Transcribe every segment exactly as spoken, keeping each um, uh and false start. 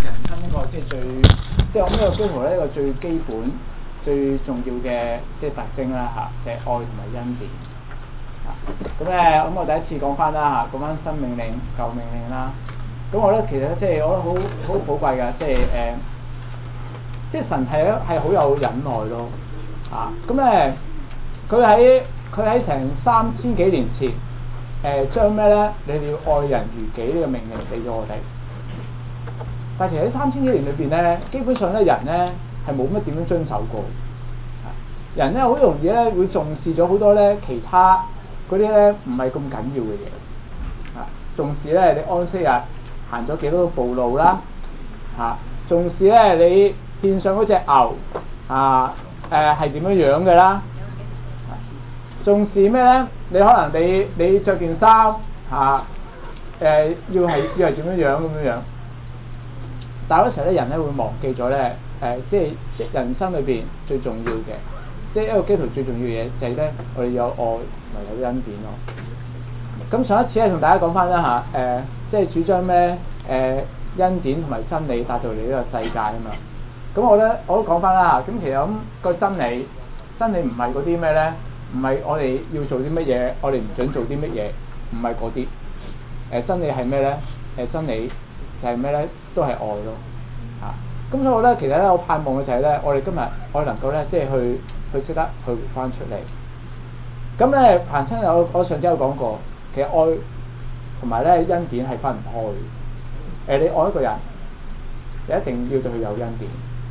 人生一個即係最，即係我諗呢個幾乎呢一個最基本、最重要嘅即係特徵啦嚇，就係、是、愛同埋恩典。咁咧，咁我第一次講翻啦嚇，講翻新命令、舊命令啦。咁我覺得其實即係我覺得好好寶貴㗎，即係誒、呃，即係神係係好有忍耐咯。啊，咁咧，佢喺佢喺成三千幾年前，誒、呃、將咩咧？你哋要愛人如己呢個命令俾咗我哋。但係其實喺三千幾年裏邊咧，基本上咧人咧係冇乜點樣遵守過。啊、人咧好容易咧會重視咗好多咧其他嗰啲咧唔係咁緊要嘅嘢。啊，重視咧你安息日行咗幾多步路啦。啊，重視咧你獻上嗰隻牛啊。誒係點樣樣嘅啦？重視咩咧？你可能你你著件衫嚇誒，要係要係點樣樣咁樣樣。但係嗰時候咧，人咧會忘記咗咧誒，即係人生裏邊最重要嘅，即係一個基督徒最重要嘅嘢就係咧，我哋有愛同埋有恩典咯。咁上一次咧同大家講翻啦嚇誒，即係主張咩誒恩典同埋真理帶到嚟呢個世界啊嘛。咁我咧我都講翻啦，咁其實咁個真理，真理唔係嗰啲咩咧？唔係我哋要做啲乜嘢，我哋唔準做啲乜嘢，唔係嗰啲。誒真理係咩咧？誒真理就係咩咧？都係愛咯。嚇、啊！咁所以我咧其實咧我盼望嘅就係咧，我哋今日我哋能夠咧即係去去識得去活翻出嚟。咁咧彭親有我上次有講過，其實愛同埋咧恩典係分唔開嘅。誒你愛一個人，你一定要對佢有恩典。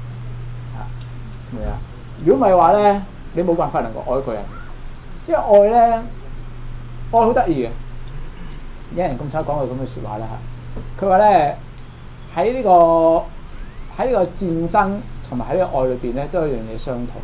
係啊！如果唔係話咧，你冇辦法能夠愛一個人，因為愛咧，愛好得意嘅。有人咁差講句咁嘅説話啦嚇，佢話咧喺呢個喺呢個戰爭同埋喺呢個愛裏邊咧，都有一樣嘢相同。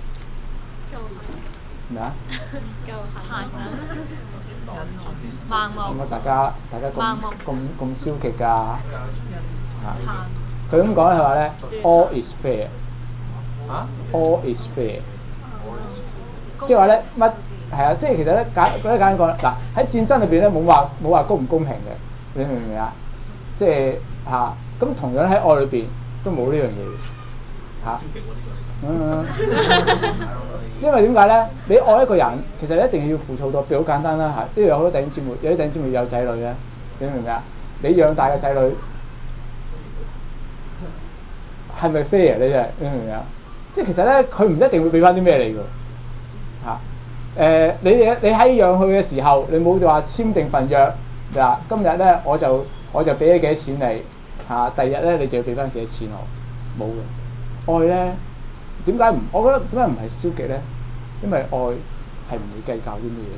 咩啊？ 夠閒啊！盲目。 咁啊，大家大家咁咁咁消極㗎嚇。佢咁講佢話咧 ，all is fair。啊 all is fair， 即係話咧乜係啊？即係其實咧簡嗰啲簡單講嗱，喺戰爭裏邊咧冇話冇話公唔公平嘅，你明唔明啊？即係嚇咁同樣喺愛裏邊都冇呢樣嘢嚇。嗯，因為點解咧？你愛一個人，其實你一定要付出好多，譬如好簡單啦嚇，即係有好多弟兄姊妹，有啲弟兄姊妹有仔女嘅，你明唔明啊？你養大嘅仔女係咪 fair 你真係？你明唔明啊？即係其實咧，佢唔一定會俾翻啲咩你㗎嚇。誒，你你喺養佢嘅時候，你冇就話簽訂份約嗱，今日咧我就我就俾咗幾多錢你嚇，第二日咧你就要俾翻幾多錢我，冇嘅。愛咧點解唔？我覺得點解唔係消極咧？因為愛係唔會計較啲咩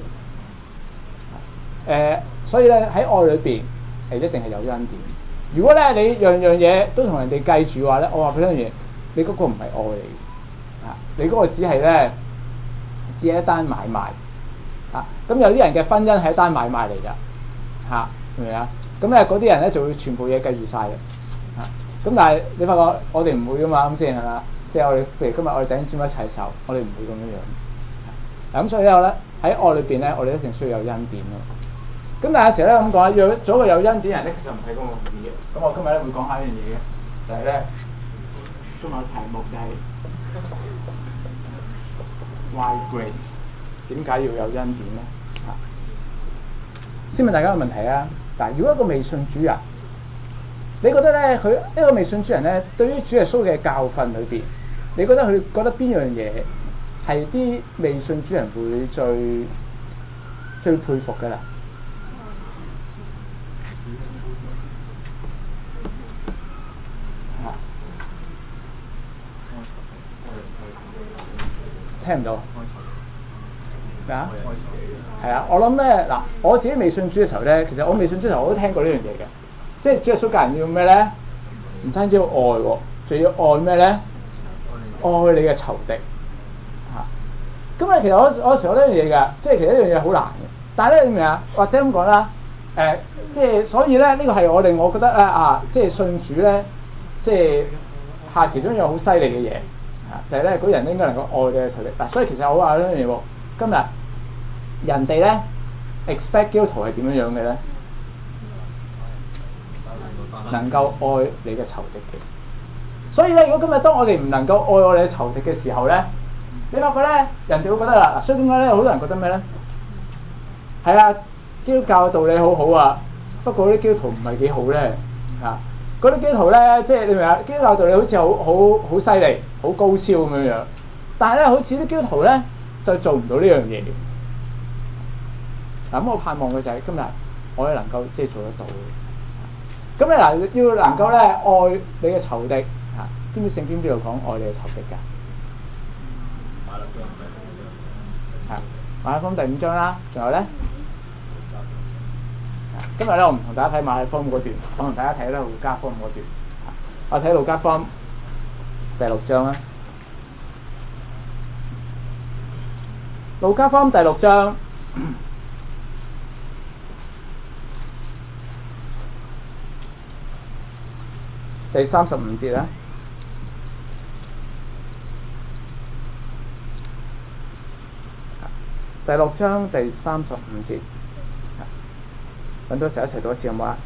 嘢。誒，所以咧喺愛裏邊係一定係有恩典。如果咧你樣樣嘢都同人哋計住嘅話咧，我話俾你聽嘢，你嗰個唔係愛嚟嘅。啊！你嗰個只係咧，只係一單買賣啊！咁有啲人嘅婚姻係一單買賣嚟㗎嚇，明唔明啊？咁咧嗰啲人咧就會全部嘢計住晒嘅嚇。咁、啊、但係你發覺我哋唔會㗎嘛，咁先係嘛？即係我哋譬如今日我哋頂住一齊嘅時候，我哋唔會咁樣樣。咁、啊、所以咧，我咧喺愛裏邊咧，我哋一定需要有恩典咯。咁但係有時咧咁講，要做一個有恩典嘅人咧，其實唔係咁容易嘅。咁我今日咧會講下一樣嘢嘅，就係、是、咧今日嘅題目就係、是。Why grace？ 點解要有恩典咧？嚇！先問大家個問題啊！嗱，如果一個未信主人，你覺得咧佢一個未信主人咧，對於主耶穌嘅教訓裏邊，你覺得佢覺得邊樣嘢係啲未信主人會最最佩服㗎啦？聽唔到咩啊？係啊，我諗咧嗱，我自己未信主嘅時候咧，其實我未信主嘅時候我都聽過呢樣嘢嘅，即係主耶穌教人要咩咧？唔單止要愛喎，仲要愛咩咧？愛你嘅仇敵嚇。咁啊，其實我我有時候呢樣嘢㗎，即係其實呢樣嘢好難嘅。但係咧，你明啊？或者咁講啦，誒、呃，即係所以咧，呢、這個係我令我覺得咧啊，即係信主咧，即係下其中一樣好犀利嘅嘢。就係咧，嗰人應該能夠愛嘅仇敵嗱，所以其實我話呢樣嘢喎，今日人哋咧 expect 基督徒係點樣樣嘅咧？ 能夠愛你嘅仇敵嘅。所以咧，如果今日當我哋唔能夠愛我哋嘅仇敵嘅時候咧，你發覺咧，人哋會覺得啦，所以點解咧？好多人覺得咩咧？係啊，基督教嘅道理好好啊，不過啲基督徒唔係幾好咧啊！嗰啲基督徒咧，即係你明唔明啊？基督教道理好似好好好犀利、好高超咁樣樣，但係咧，好似啲基督徒咧就做唔到呢樣嘢。嗱，咁我盼望嘅就係今日我哋能夠即係做得到。咁你嗱要能夠咧愛你嘅仇敵嚇，知唔知聖經邊度講愛你嘅仇敵㗎？係馬太福音第五章啦，仲有咧。今日咧我唔同大家睇馬太福音嗰段，我同大家睇咧路加福音嗰段。我睇路加福音第六章啦。路加福音第六章。第三十五節啦，第六章第三十五節，揾到時候一齊讀一次好唔好啊？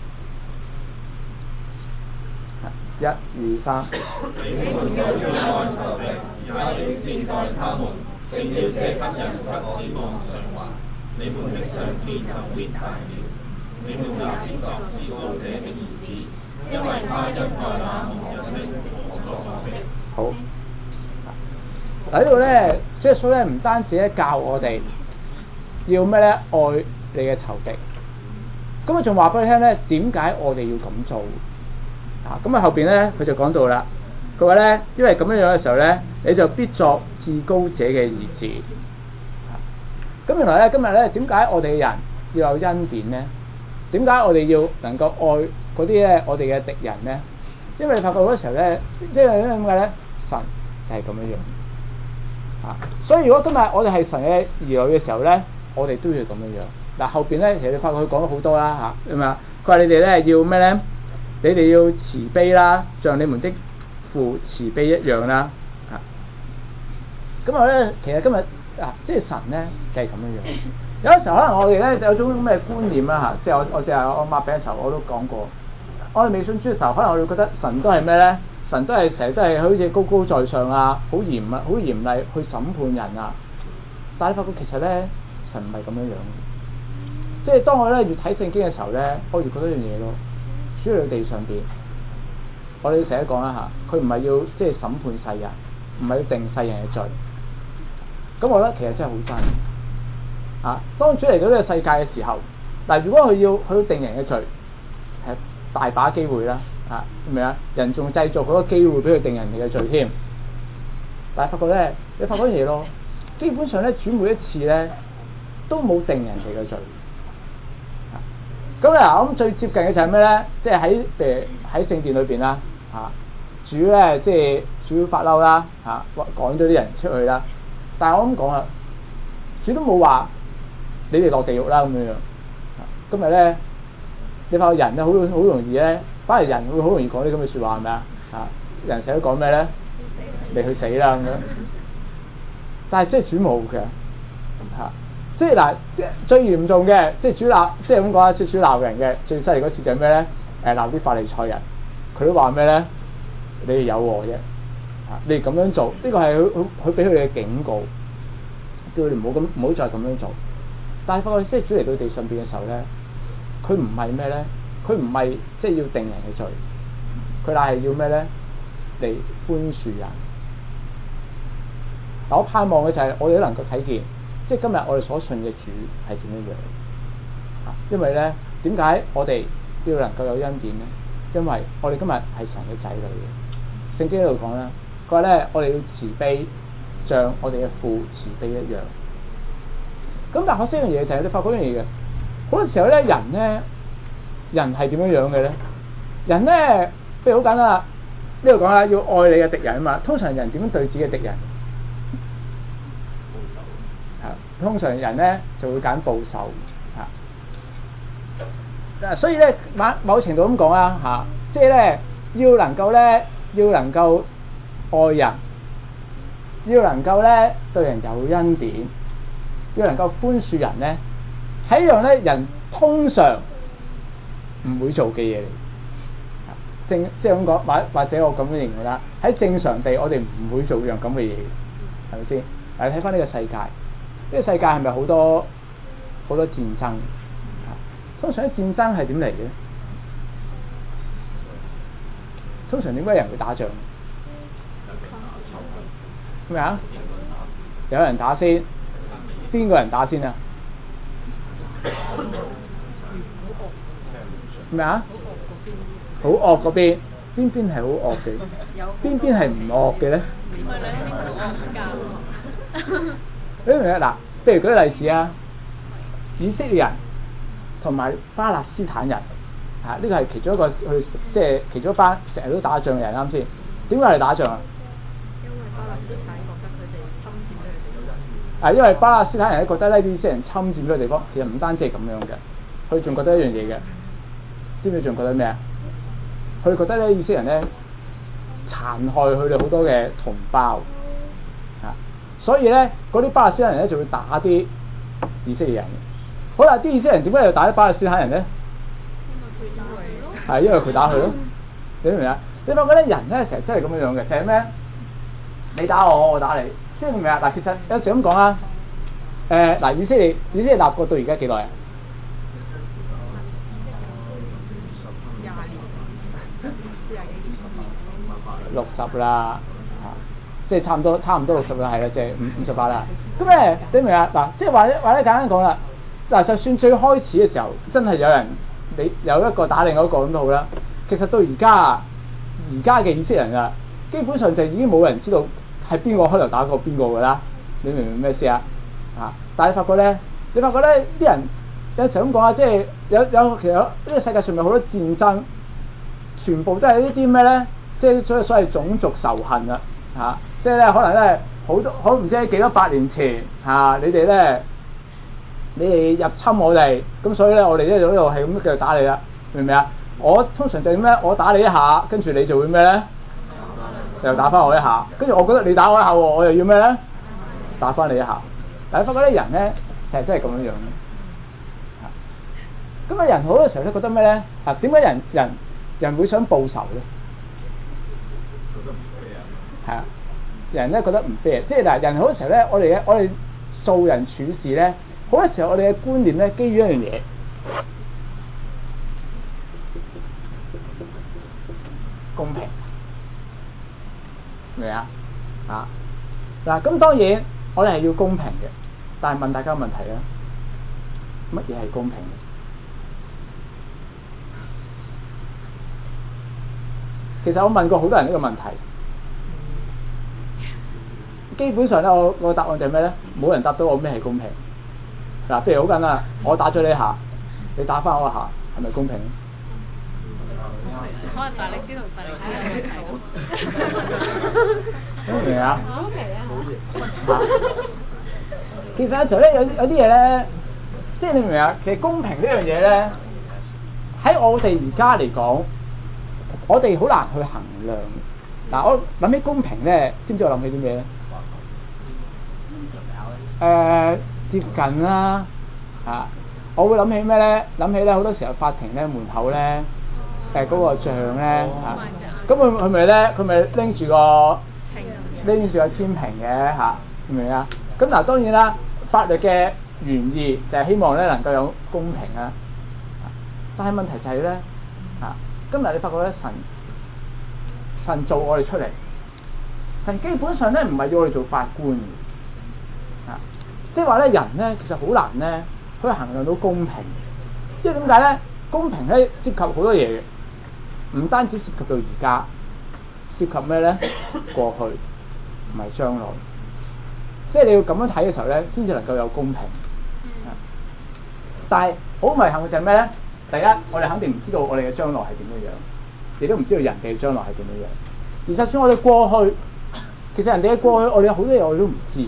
一、二、三。你們又要愛仇敵，也要善待他們，正要這給人不指望償還。你們的上天就必大了。你們也必作至高者的兒子。因為他因愛那牧人的所作的。好，喺度咧，即係所以咧，唔單止咧教我哋要咩咧愛你嘅仇敵，咁啊仲話俾你聽咧點解我哋要咁做啊？咁啊後邊咧佢就講到啦，佢話咧因為咁樣樣嘅時候咧，你就必作至高者嘅兒子。咁原來咧今日咧點解我哋嘅人要有恩典咧？點解我哋要能夠愛嗰啲咧我哋嘅敵人咧？因為你發覺好多時候咧，即係因為點解咧？神就係咁樣樣啊！所以如果今日我哋係神嘅兒女嘅時候咧，我哋都要咁樣樣。嗱、啊、後邊咧，其實你發覺佢講咗好多啦嚇，係咪啊？佢話你哋咧要咩咧？你哋要慈悲啦，像你們的父慈悲一樣啦啊！咁啊咧，其實今日啊，即係神咧就係咁樣樣。有啲時候可能我哋咧有種咁嘅觀念啦嚇，即係我我成日我抹餅嘅時候我都講過，我哋未信主嘅時候，可能我哋覺得神都係咩咧？神都係成日都係好似高高在上啊，好嚴啊，好嚴厲去審判人啊。但係你發覺其實咧，神唔係咁樣樣。即係當我咧越睇聖經嘅時候咧，我越覺得一樣嘢咯。主喺地上邊，我哋成日講啦嚇，佢唔係要即係審判世人，唔係要定世人嘅罪。咁我覺得其實真係好真。啊！當主嚟到呢個世界嘅時候，嗱，如果佢要去定人嘅罪，係大把機會啦，啊，明唔明啊？人仲製造好多機會俾佢定人哋嘅罪添。但係發覺咧，你發覺嘢咯，基本上咧，主每一次咧都冇定人哋嘅罪。咁啊，我諗最接近嘅就係咩咧？即係喺誒喺聖殿裏邊啦，啊，主咧即係主發嬲啦，嚇趕咗啲人出去啦。但係我咁講啦，主都冇話。你哋落地獄啦咁樣樣，今日咧，你發覺人咧好好容易咧，反而人會好容易講啲咁嘅説話係咪啊？啊，人成日都講咩咧？你去死啦咁樣。但係即係主冇嘅，嚇，即係嗱，即係最嚴重嘅，即係主鬧，即係咁講啊，即係主鬧人嘅最犀利嗰次就係咩咧？誒鬧啲法利賽人，佢都話咩咧？你哋有禍啫，嚇！你哋咁樣做，呢個係佢佢佢俾佢哋嘅警告，叫佢哋唔好咁唔好再咁樣做。但係發覺即係主嚟到地上邊嘅時候咧，佢唔係咩咧？佢唔係即係要定人嘅罪，佢乃係要咩咧？嚟寬恕人。但我盼望嘅就係我哋都能夠睇見，即係今日我哋所信嘅主係點樣樣。啊，因為咧點解我哋要能夠有恩典咧？因為我哋今日係神嘅仔女嘅。聖經喺度講啦，佢話咧我哋要慈悲，像我哋嘅父慈悲一樣。咁但係可惜一樣嘢就係你發覺一樣嘢嘅，好多時候咧人咧，人係點樣樣嘅咧？人咧，譬如好簡單啦，呢度講啦，要愛你嘅敵人啊嘛。通常人點樣對自己嘅敵人？係，通常人咧就會揀報仇嚇。所以咧，某某程度咁講啦嚇，即係咧要能夠咧，要能夠愛人，要能夠咧對人有恩典。要能夠寬恕人咧，係一樣咧人通常唔會做嘅嘢嚟。 正即係咁講，或或者我咁樣形容啦，喺正常地我哋唔會做樣咁嘅嘢，係咪先？嗱，你睇翻呢個世界，呢、呢個世界係咪好多好多戰爭？通常啲戰爭係點嚟嘅？通常點解有人會打仗？咩啊？有人打先，邊個人打先啊？咩啊？好惡嗰邊，邊邊係好惡嘅？邊邊係唔惡嘅咧？你明唔明啊？嗱，譬如舉個例子啊，以色列人同埋巴勒斯坦人，嚇呢個係其中一個去即係其中一班成日都打仗嘅人，啱先？點解嚟打仗啊？ 因為巴勒斯坦覺得佢哋侵佔咗佢哋地方。 啊，因為巴勒斯坦人咧覺得呢啲以色列人侵佔咗嘅地方，其實唔單止係咁樣嘅，佢仲覺得一樣嘢嘅，知唔知仲覺得咩啊？佢覺得咧以色列人咧殘害佢哋好多嘅同胞，啊，所以咧嗰啲巴勒斯坦人咧就會打啲以色列人。好啦，啲以色列人點解要打啲巴勒斯坦人咧？係因為佢打佢咯，你明唔明啊？你發覺咧人咧成日真係咁樣樣嘅，就係咩？你打我，我打你，即係明唔明啊？嗱，其實有時咁講啊，誒、呃、嗱，以色列以色列立國到而家幾耐啊？六十啦，嚇，即係差唔多差唔多六十啦，係啦，即係五五十八啦。咁咧，你明唔明啊？嗱，即係話咧話咧簡單講啦，嗱，就算最開始嘅時候真係有人你有一個打另外一個咁都好啦，其實到而家而家嘅以色列人啊，基本上就已經冇人知道係邊個開頭打過邊個㗎啦。你明唔明咩意思啊？啊！但係你發覺咧，你發覺咧啲人有時咁講啊，即係有有其實呢個世界上面好多戰爭，全部都係呢啲咩咧？即係所謂所謂種族仇恨啊！嚇，即係咧可能咧好多好唔知幾多百年前嚇、啊，你哋咧你哋入侵我哋，咁所以咧我哋咧就喺度係咁繼續打你啦，明唔明啊？我通常就係咩？我打你一下，跟住你就會咩咧？又打翻我一下，跟住我覺得你打我一下喎，我又要咩咧？打翻你一下。但係發覺啲人咧成日真係咁樣樣嘅。咁啊人好多時候都覺得咩咧？啊點解人人人會想報仇咧？係啊，人咧覺得唔 fair，即係嗱，人好多時候咧，我哋嘅我哋做人處事咧，好多時候我哋嘅觀念咧，基於一樣嘢，公平，明唔明啊？啊，嗱，咁當然我哋係要公平嘅，但係問大家個問題咧，乜嘢係公平嘅？其實我問過好多人呢個問題。基本上咧，我個答案就係咩咧？冇人答到我咩係公平。嗱，譬如好簡單，我打咗你一下，你打翻我一下，係咪公平？ 可能大力啲同細力啲嘅問題。 明唔明啊？ 公平啊！ 其實有時候咧，有有啲嘢咧，即係你明唔明啊？其實公平呢樣嘢咧，喺我哋而家嚟講，我哋好難去衡量。嗱，我諗起公平咧，知唔知我諗起啲咩咧？誒、呃、接近啦，嚇、啊！我會諗起咩咧？諗起咧好多時候法庭咧門口咧，誒、嗰個像咧嚇，咁佢佢咪咧佢咪拎住個拎住個天平嘅嚇，明唔明啊？咁嗱當然啦，法律嘅原意就係希望咧能夠有公平啊，但係問題就係咧嚇，今日你發覺咧神神做我哋出嚟，神基本上咧唔係要我哋做法官。啊，即係話咧，人咧其實好難咧去衡量到公平，因為點解咧？公平咧涉及好多嘢嘅，唔單止涉及到而家，涉及咩咧？過去同埋將來，即係你要咁樣睇嘅時候咧，先至能夠有公平。啊，但係好遺憾嘅就係咩咧？第一，我哋肯定唔知道我哋嘅將來係點樣樣，亦都唔知道人哋嘅將來係點樣樣。而就算我哋過去，其實人哋嘅過去，我哋有好多嘢我哋都唔知。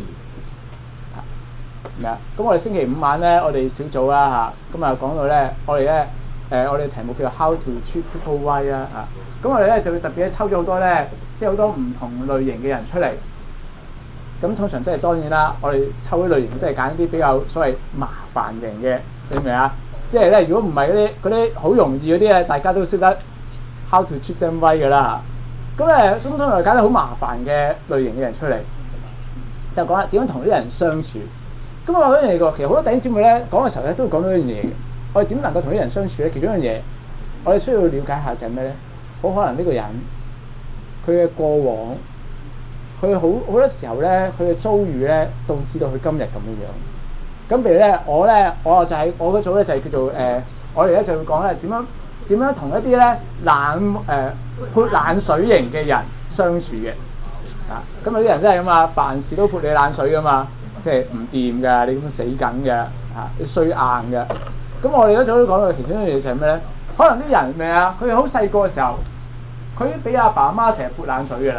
咩啊？咁我哋星期五晚咧，我哋小組啦嚇，咁啊講到咧，我哋咧誒，我哋題目叫做 How to treat people right 啦嚇，咁我哋咧就會特別咧抽咗好多咧，即係好多唔同類型嘅人出嚟。咁通常即係當然啦，我哋抽啲類型即係揀啲比較所謂麻煩型嘅，你明唔明啊？即係咧，如果唔係嗰啲嗰啲好容易嗰啲咧，大家都識得 how to treat them right 㗎啦嚇。咁咧，咁通常揀啲好麻煩嘅類型嘅人出嚟，就講啦點樣同啲人相處。咁我話嗰樣嘢個，其實好多弟兄姊妹咧講嘅時候咧都會講到一樣嘢嘅。我哋點能夠同啲人相處咧？其中一樣嘢，我哋需要了解下就係咩咧？好可能呢個人佢嘅過往，佢好好多時候咧，佢嘅遭遇咧，導致到佢今日咁樣樣。咁譬如咧，我咧，我就係、是、我嗰組咧就係叫做誒、呃，我哋咧就會講咧點樣點樣同一啲咧冷誒潑冷水型嘅人相處嘅。啊，咁有啲人真係咁啊，凡事都潑你冷水噶嘛，即係唔掂㗎，你咁死梗㗎，嚇你衰硬㗎。咁我哋一早都講到其中一樣嘢就係咩咧？可能啲人咩啊？佢哋好細個嘅時候，佢已經俾阿爸阿媽成日潑冷水㗎啦。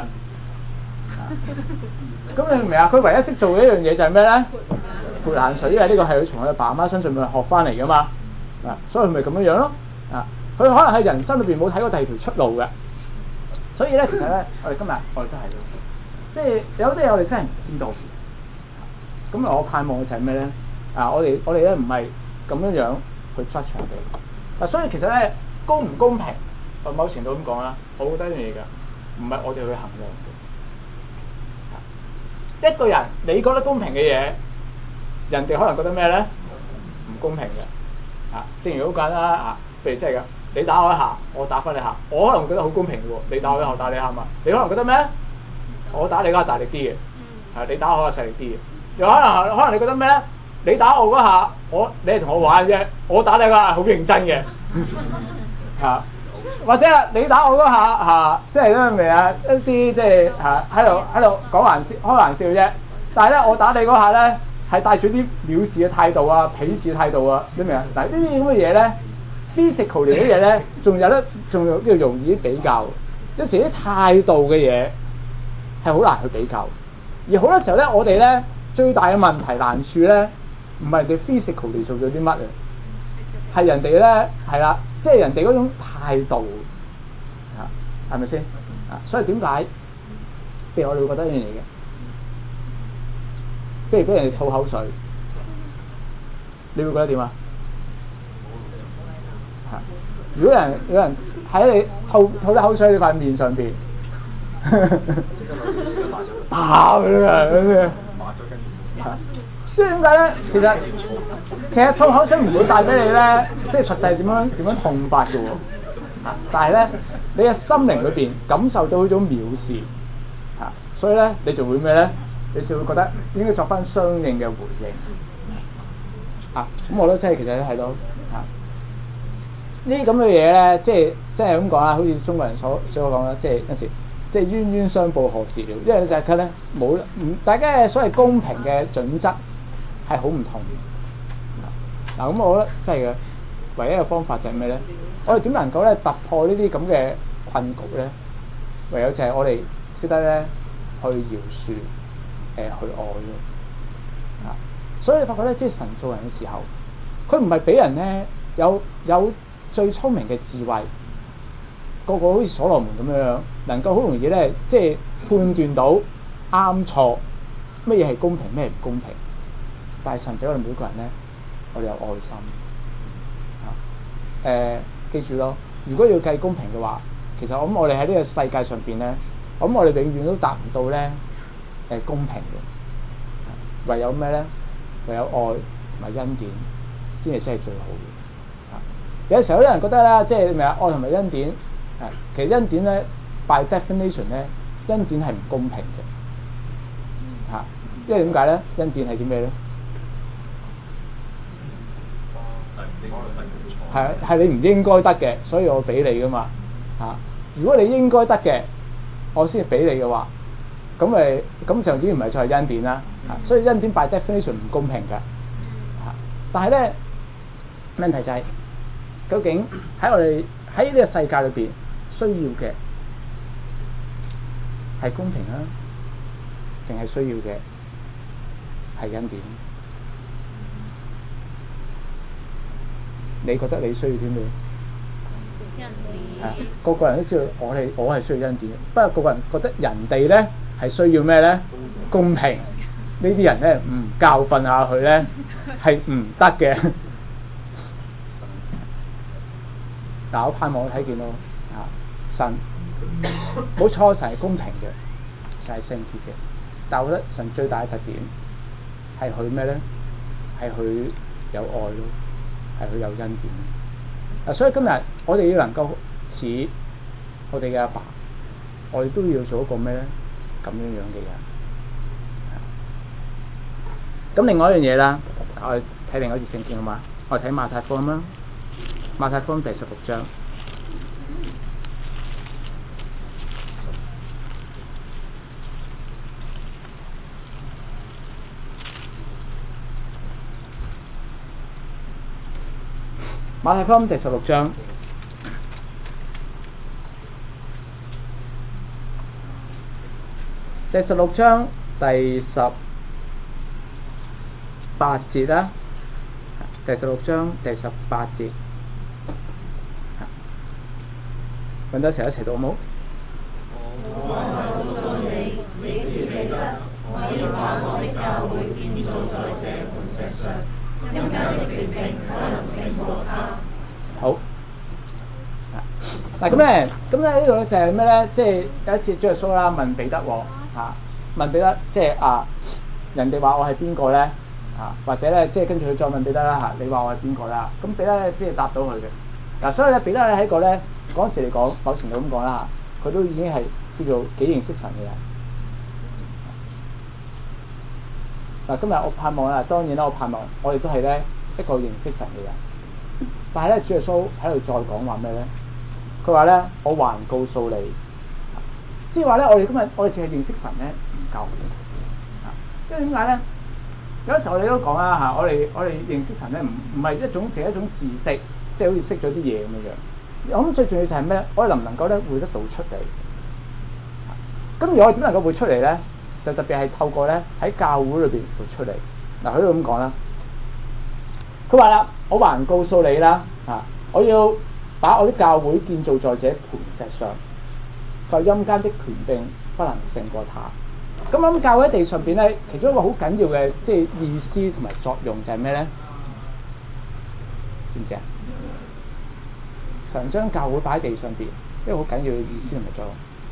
咁你明唔明啊？佢唯一識做嘅一樣嘢就係咩咧？潑冷水，因為呢個係佢從佢阿爸阿媽身上面學翻嚟㗎嘛。啊，所以佢咪咁樣樣咯。啊，佢可能喺人生裏邊冇睇過第二條出路嘅。所以咧，其實咧，我哋今日我哋都係即係有啲嘢我哋真係唔知道。咁我盼望嘅就係咩咧？啊，我哋我哋咧唔係咁樣樣去 judge 人哋。嗱，所以其實咧公唔公平，某程度咁講啦，我覺得一樣嘢㗎，唔係我哋去衡量嘅。一個人你覺得公平嘅嘢，人哋可能覺得咩咧？唔公平嘅。啊，正如好簡單啊，譬如真係㗎，你打我一下，我打翻你一下，我可能覺得好公平嘅喎。你打我一下，我打你一下嘛，你可能覺得咩？我打你嗰下大力啲嘅，係你打我嗰下細力啲嘅。又可能可能你覺得咩咧？你打我嗰下，我你係同我玩啫，我打你嗰下好認真嘅，嚇。或者你打我嗰下嚇，即係咧咪啊一啲即係嚇喺度喺度講玩笑開玩笑啫。但係咧我打你嗰下咧係帶住啲藐視嘅態度啊、鄙視嘅態度啊，你明唔明啊？嗱呢啲咁嘅嘢咧 ，physical 嚟嘅嘢咧，仲有得仲有叫容易比較。有時啲態度嘅嘢係好難去比較，而好多時候咧，我哋咧最大嘅問題難處咧，唔係人哋 physical 嚟做咗啲乜啊，係人哋咧係啦，即係人哋嗰種態度啊，係咪先啊？所以點解？譬如我哋會覺得一樣嘢嘅，譬如俾人哋吐口水，你會覺得點啊？啊！如果有人有人喺你吐吐啲口水喺你塊面上邊，爆佢啊！咁樣，即係點解咧？其實其實吐口水唔會帶俾你咧，即係實際點樣點樣痛法嘅喎。但係咧，你嘅心靈裏邊感受到嗰種藐視，嚇，所以咧你就會咩咧？你就會覺得應該作翻相應嘅回應。啊，咁我覺得即係其實係咯，啊。呢啲咁嘅嘢咧，即係即係咁講啦，好似中國人所所講啦，即係有時即係冤冤相報何時了，因為就係佢咧冇唔大家嘅所謂公平嘅準則係好唔同嘅。嗱，咁我覺得即係嘅唯一嘅方法就係咩咧？我哋點能夠咧突破呢啲咁嘅困局咧？唯有就係我哋識得咧去饒恕，誒、呃、去愛咯。啊，所以你發覺咧，即係神做人嘅時候，佢唔係俾人咧有有最聰明嘅智慧，個個好似所羅門咁樣，能夠好容易咧，即係判斷到啱錯，乜嘢係公平，咩唔公平。但係神俾我哋每個人咧，我哋有愛心。啊，誒、呃，記住咯，如果要計公平嘅話，其實我諗我哋喺呢個世界上邊咧，我諗我哋永遠都達唔到咧，誒、呃、公平嘅。唯有咩咧？唯有愛同埋恩典，先係真係最好嘅。有時候有啲人覺得咧，即係咩啊？愛同埋恩典，啊，其實恩典咧 by definition 咧，恩典係唔公平嘅，嚇、啊，因為點解咧？恩典係啲咩咧？係係你唔應該得嘅，所以我俾你噶嘛，嚇、啊。如果你應該得嘅，我先俾你嘅話，咁咪咁就已經唔係再係恩典啦，嚇、啊。所以恩典 by definition 唔公平㗎，嚇、啊。但係咧問題就係、是。究竟喺我哋喺呢個世界裏邊需要嘅係公平啊，定係需要嘅係恩典？你覺得你需要啲咩？恩典。啊，個個人都知道我哋我係需要恩典，不過個個人覺得人哋咧係需要咩咧？公平。呢啲人咧唔教訓下佢咧係唔得嘅。嗱，我盼望我睇見咯，啊， 神冇錯，神係公平嘅，神係聖潔嘅，但我覺得神最大嘅特點係佢咩咧？係佢有愛咯，係佢有恩典。嗱，所以今日我哋要能夠似我哋嘅阿爸，我哋都要做一個咩咧？咁樣樣嘅人。咁另外一樣嘢啦，我哋睇另外一節聖經好嘛？我哋睇馬太福音啦，馬太福音第十六章。馬太福音第十六章，第十六章第十八節啦，第十六章第十八節，揾到一齊一齊讀好冇？我告訴你，你是彼得，我要把我的教會建造在這磐石上，陰間的權柄不能勝過它。好。嗱咁咧，咁咧呢度咧就係咩咧？即係有一次主耶穌啦問彼得喎，嚇問彼得，即係啊人哋話我係邊個咧？啊或者咧即係跟住佢再問彼得啦嚇，你話我係邊個啦？咁彼得咧先係答到佢嘅。嗱，所以咧彼得咧喺個咧嗰陣時嚟講，某程度咁講啦，佢都已經係叫做幾認識神嘅人。嗱，今日我盼望啦，當然啦，我盼望我哋都係咧一個認識神嘅人。但係咧，主耶穌喺度再講話咩咧？佢話咧，我還告訴你，即係話咧，我哋今日我哋淨係認識神咧唔夠，因為點解咧？有時候我哋都講啦嚇，我哋我哋認識神咧唔唔係一種淨係一種知識，即係好似識咗啲嘢咁樣樣。我諗最重要就係咩？我哋能唔能夠咧活得到出嚟？咁而我哋點能夠活出嚟咧？就特別係透過咧喺教會裏邊活出嚟。嗱，佢都咁講啦。佢話啦，我還告訴你啦，啊，我要把我啲教會建造在這磐石上，在陰間的權柄不能勝過它。咁我諗教會喺地上邊咧，其中一個好緊要嘅即係意思同埋作用就係咩咧？知唔知啊？神將教會擺喺地上邊，一個好緊要嘅意思同埋作用。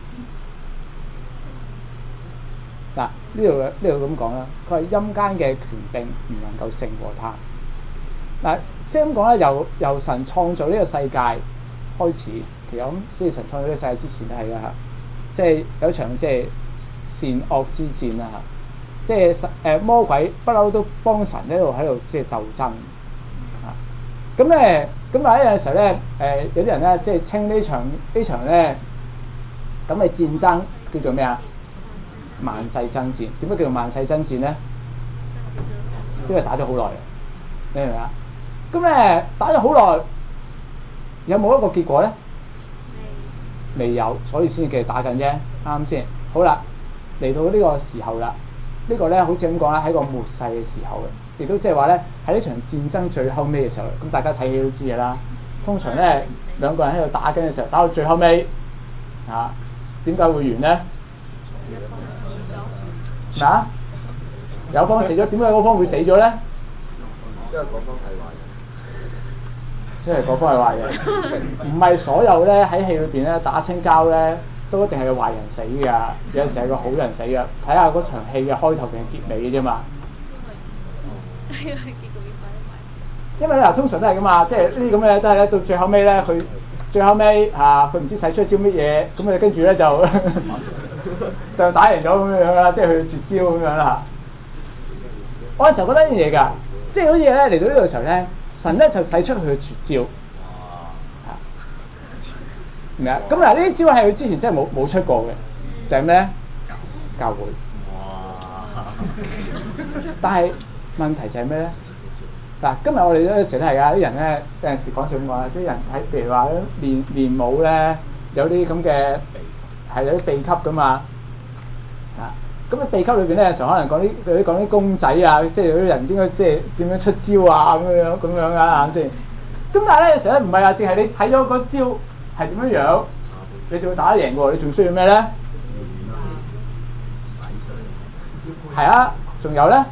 嗱，呢度呢度咁講啦，佢係陰間嘅權柄唔能夠勝過它。嗱，即係咁講咧，由由神創造呢個世界開始，其實咁即係神創造呢個世界之前都係噶嚇，即係有一場即係善惡之戰啦嚇，即係神誒魔鬼不嬲都幫神一路喺度即係鬥爭嚇。咁咧，咁但係有陣時候咧，誒有啲人咧即係稱呢場呢場咧咁嘅戰爭叫做咩啊？萬世爭戰。點解叫做萬世爭戰咧？因為打咗好耐，你明唔明啊？咁咧打咗好耐，有冇一個結果咧？未，未有，所以先繼續打緊啫，啱先？好啦，嚟到呢個時候啦，這個、呢個咧好似咁講啦，喺個末世嘅時候嘅，亦都即係話咧喺呢場戰爭最後尾嘅時候，咁大家睇戲都知嘅啦。通常咧兩個人喺度打緊嘅時候，打到最後尾啊，點解會完咧？咩啊？有方死咗，點解嗰方會死咗咧？因為嗰方係壞人，即係嗰方係壞人，唔係所有咧喺戲裏邊咧打清交咧都一定係個壞人死㗎，有陣時係個好人死㗎，睇下嗰場戲嘅開頭定係結尾嘅啫嘛。因為咧通常都係㗎嘛，即係呢啲咁嘅都係咧到最後尾咧，佢最後尾嚇佢唔知使出一招乜嘢，咁啊跟住咧就就打贏咗咁樣樣啦，即係佢絕招咁樣啦。我有時候覺得一樣嘢㗎，即係好似咧嚟到呢度嘅時候咧，神咧就使出佢嘅絕招，明唔明啊？咁嗱呢啲招係佢之前真係冇冇出過嘅，就係咩咧？教會。哇！但係問題就係咩咧？嗱，今日我哋有時都係㗎，啲人咧有陣時講笑咁講啦，啲人喺譬如話練練武咧，有啲咁嘅係有啲秘笈㗎嘛。啊，咁啊秘笈裏邊咧，有時候可能講啲有啲講啲公仔啊，即係有啲人應該即係點樣出招啊咁樣咁樣啊先。咁但係咧，有時咧唔係話淨係你睇咗嗰招係點樣樣，你就會打得贏喎。你仲需要咩咧？係啊，仲有咧？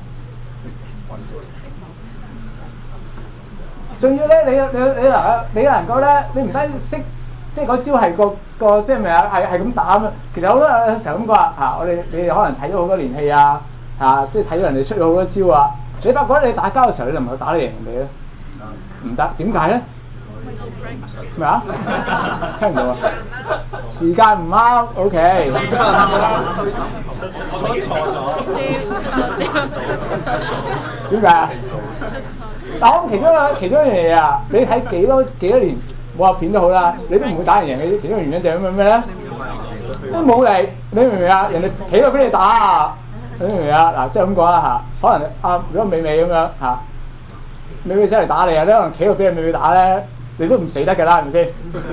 仲要咧，你你你能你能夠咧，你唔單止識即係嗰招係個個即係咪啊？係係咁打咁。其實好多時候咁講啊嚇，我哋你哋可能睇咗好多年戲啊嚇，即係睇到人哋出咗好多招啊。你發覺你打交嘅時候，你能唔能夠打得贏人哋咧？唔得，點解咧？咩啊？聽唔到啊？時間唔啱 ，OK。 我講錯咗。 點解啊？但我其中一個其中一樣嘢啊，你睇幾多幾多年武俠片都好啦，你都唔會打人贏嘅。其中一個原因就係咩咩咧？都冇力，你明唔明啊？人哋企度俾你打啊！你明唔明啊？嗱，即係咁講啦嚇，可能啊，如果美美咁樣嚇，美美真係打你啊，你可能企度俾人美美打咧，你都唔死得㗎啦，係咪先？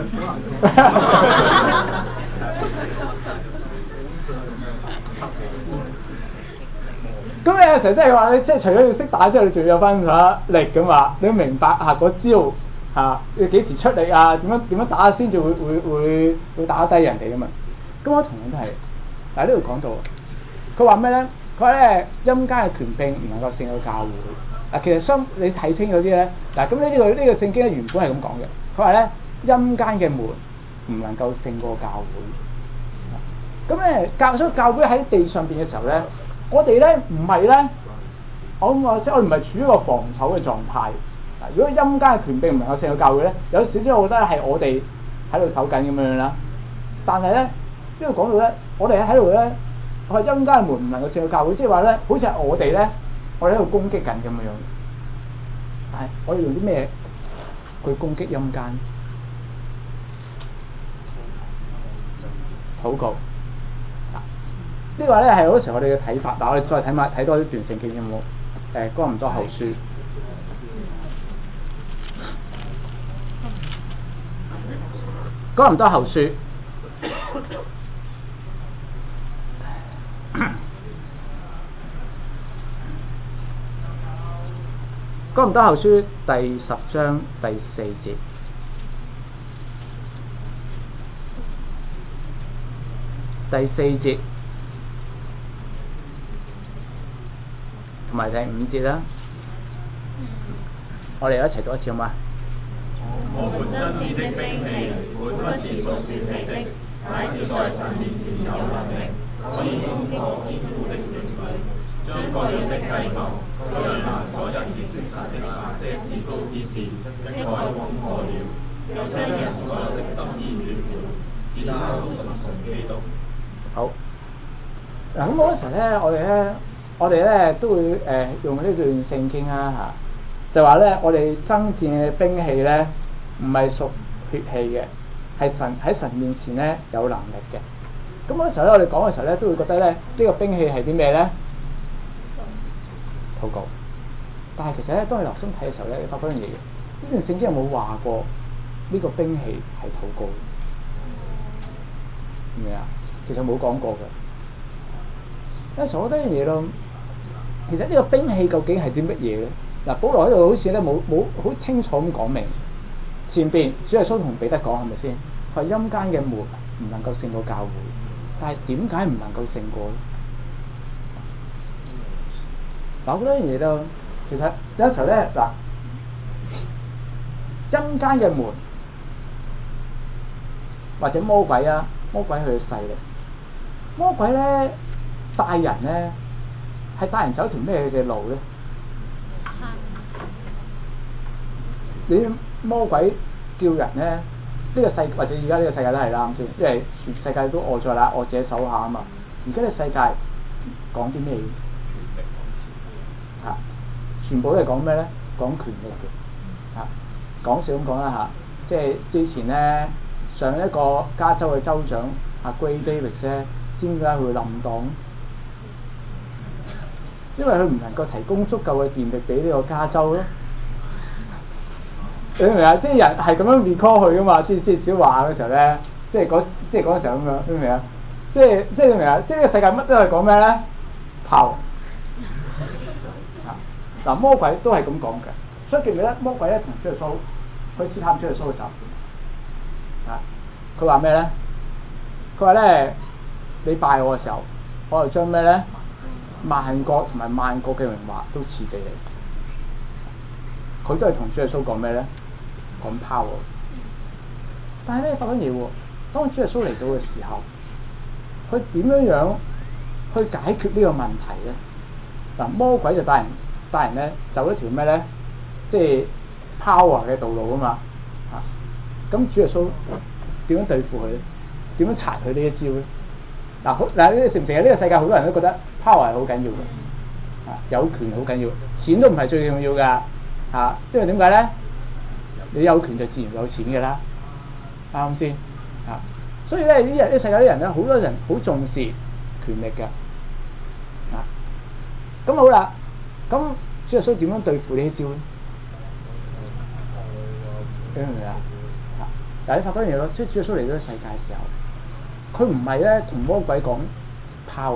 咁你有時候即係話你即係除咗要識打之後，你仲要有翻下力㗎嘛？你要明白下嗰招嚇要幾時出力啊？點樣點樣打先至會會會會打低人哋㗎嘛？咁我同樣都係，嗱呢度講到，佢話咩咧？佢話咧陰間嘅權柄唔能夠勝過教會。嗱，其實相你睇清楚啲咧，嗱咁呢呢個呢、呢個聖經咧原本係咁講嘅。佢話咧陰間嘅門唔能夠勝過教會。咁咧教所以教會喺地上邊嘅時候咧，我哋咧唔係咧，我我即係我唔係處於一個防守嘅狀態。嗱，如果陰間嘅權柄唔能夠勝過教會咧，有少少我覺得係我哋喺度守緊咁樣啦。但係咧呢度講到咧，我哋喺度咧，我係陰間嘅門唔能夠勝過教會，即係話咧，好似係我哋咧，我哋喺度攻擊緊咁樣樣。但係我哋用啲咩去攻擊陰間？禱告。呢個咧係好多時候我哋嘅睇法，嗱我哋再睇埋睇多一段聖經有冇？誒哥林多後書，哥林多後書，哥林多後書第十章第四節。第四節同埋第五節啦，我哋一齊讀一次好嗎？ 我們爭戰的兵器，本不是屬血氣的，乃是在神面前有能力，可以攻破堅固的城壘，將各樣的計謀、各樣難所引見的神的神的至高之事一概攻破了，又將人所有的心意轉換，只交託從基督。 好，嗱咁好多時候咧，我哋咧，我哋咧都會誒、呃、用呢段聖經啦嚇，就話咧我哋爭戰嘅兵器咧唔係屬血氣嘅，係神喺神面前咧有能力嘅。咁好多時候咧，我哋講嘅時候咧，都會覺得咧呢、呢個兵器係啲咩咧？禱告。但係其實咧，當你留心睇嘅時候咧，你發覺一樣嘢嘅，呢段聖經有冇話過呢個兵器係禱告？係咪啊？其實冇講過嘅，有時我覺得一樣嘢咯。其實呢個兵器究竟係啲乜嘢咧？嗱，保羅喺度好似咧冇冇好清楚咁講明。前邊主耶穌同彼得講係咪先？佢話陰間嘅門唔能夠勝過教會，但係點解唔能夠勝過咧？嗱，我覺得一樣嘢咯。其實有時候咧，嗱，陰間嘅門或者魔鬼啊，魔鬼佢嘅勢力。魔鬼咧帶人咧係帶人走條咩嘅路咧？你魔鬼叫人咧，呢、這個世或者而家呢個世界都係啦，啱先，因為全世界都餓在啦，餓者手下啊嘛。而家呢個世界講啲咩？嚇、啊，全部都係講咩咧？講權力嘅。嚇、啊，講笑咁講啦嚇，即係之前咧上一個加州嘅州長阿 Gray Davis 咧。知唔知點解佢會冧檔？因為佢唔能夠提供足夠嘅電力俾呢個加州咯。你明唔明啊？即係人係咁樣 recall 佢噶嘛？即係即係小話嘅時候咧，即係嗰即係嗰時候咁樣，你明唔明啊？即係即係你明唔明啊？即係呢個世界乜都係講咩咧？power。嗱，魔鬼都係咁講嘅，所以記唔記得魔鬼咧同主耶穌去試探主耶穌嘅時候，啊，佢話咩咧？佢話咧。你拜我嘅時候，我就將咩咧？萬國同埋萬國嘅榮華都賜俾你。佢都係同主耶穌講咩咧？講 power。 但係咧發緊嘢喎，當主耶穌嚟到嘅時候，佢點樣樣去解決呢個問題咧？嗱，魔鬼就帶人帶人咧走一條咩咧，即係 power 嘅道路啊嘛，啊，咁主耶穌點樣對付佢咧？點樣查佢呢一招咧？嗱，好嗱，你承唔承認呢個世界好多人都覺得 power 係好緊要嘅，啊，有權好緊要，錢都唔係最重要㗎，啊，因為點解咧？你有權就自然有錢㗎啦，啱唔啱先？啊，所以咧呢日呢世界啲人咧，好多人好重視權力嘅，啊，咁好啦，咁主耶穌點樣對付呢一招咧？你明唔明啊？啊，嗱，你發覺一樣嘢咯，即係主耶穌嚟到呢個世界嘅時候。佢唔係咧同魔鬼講 power，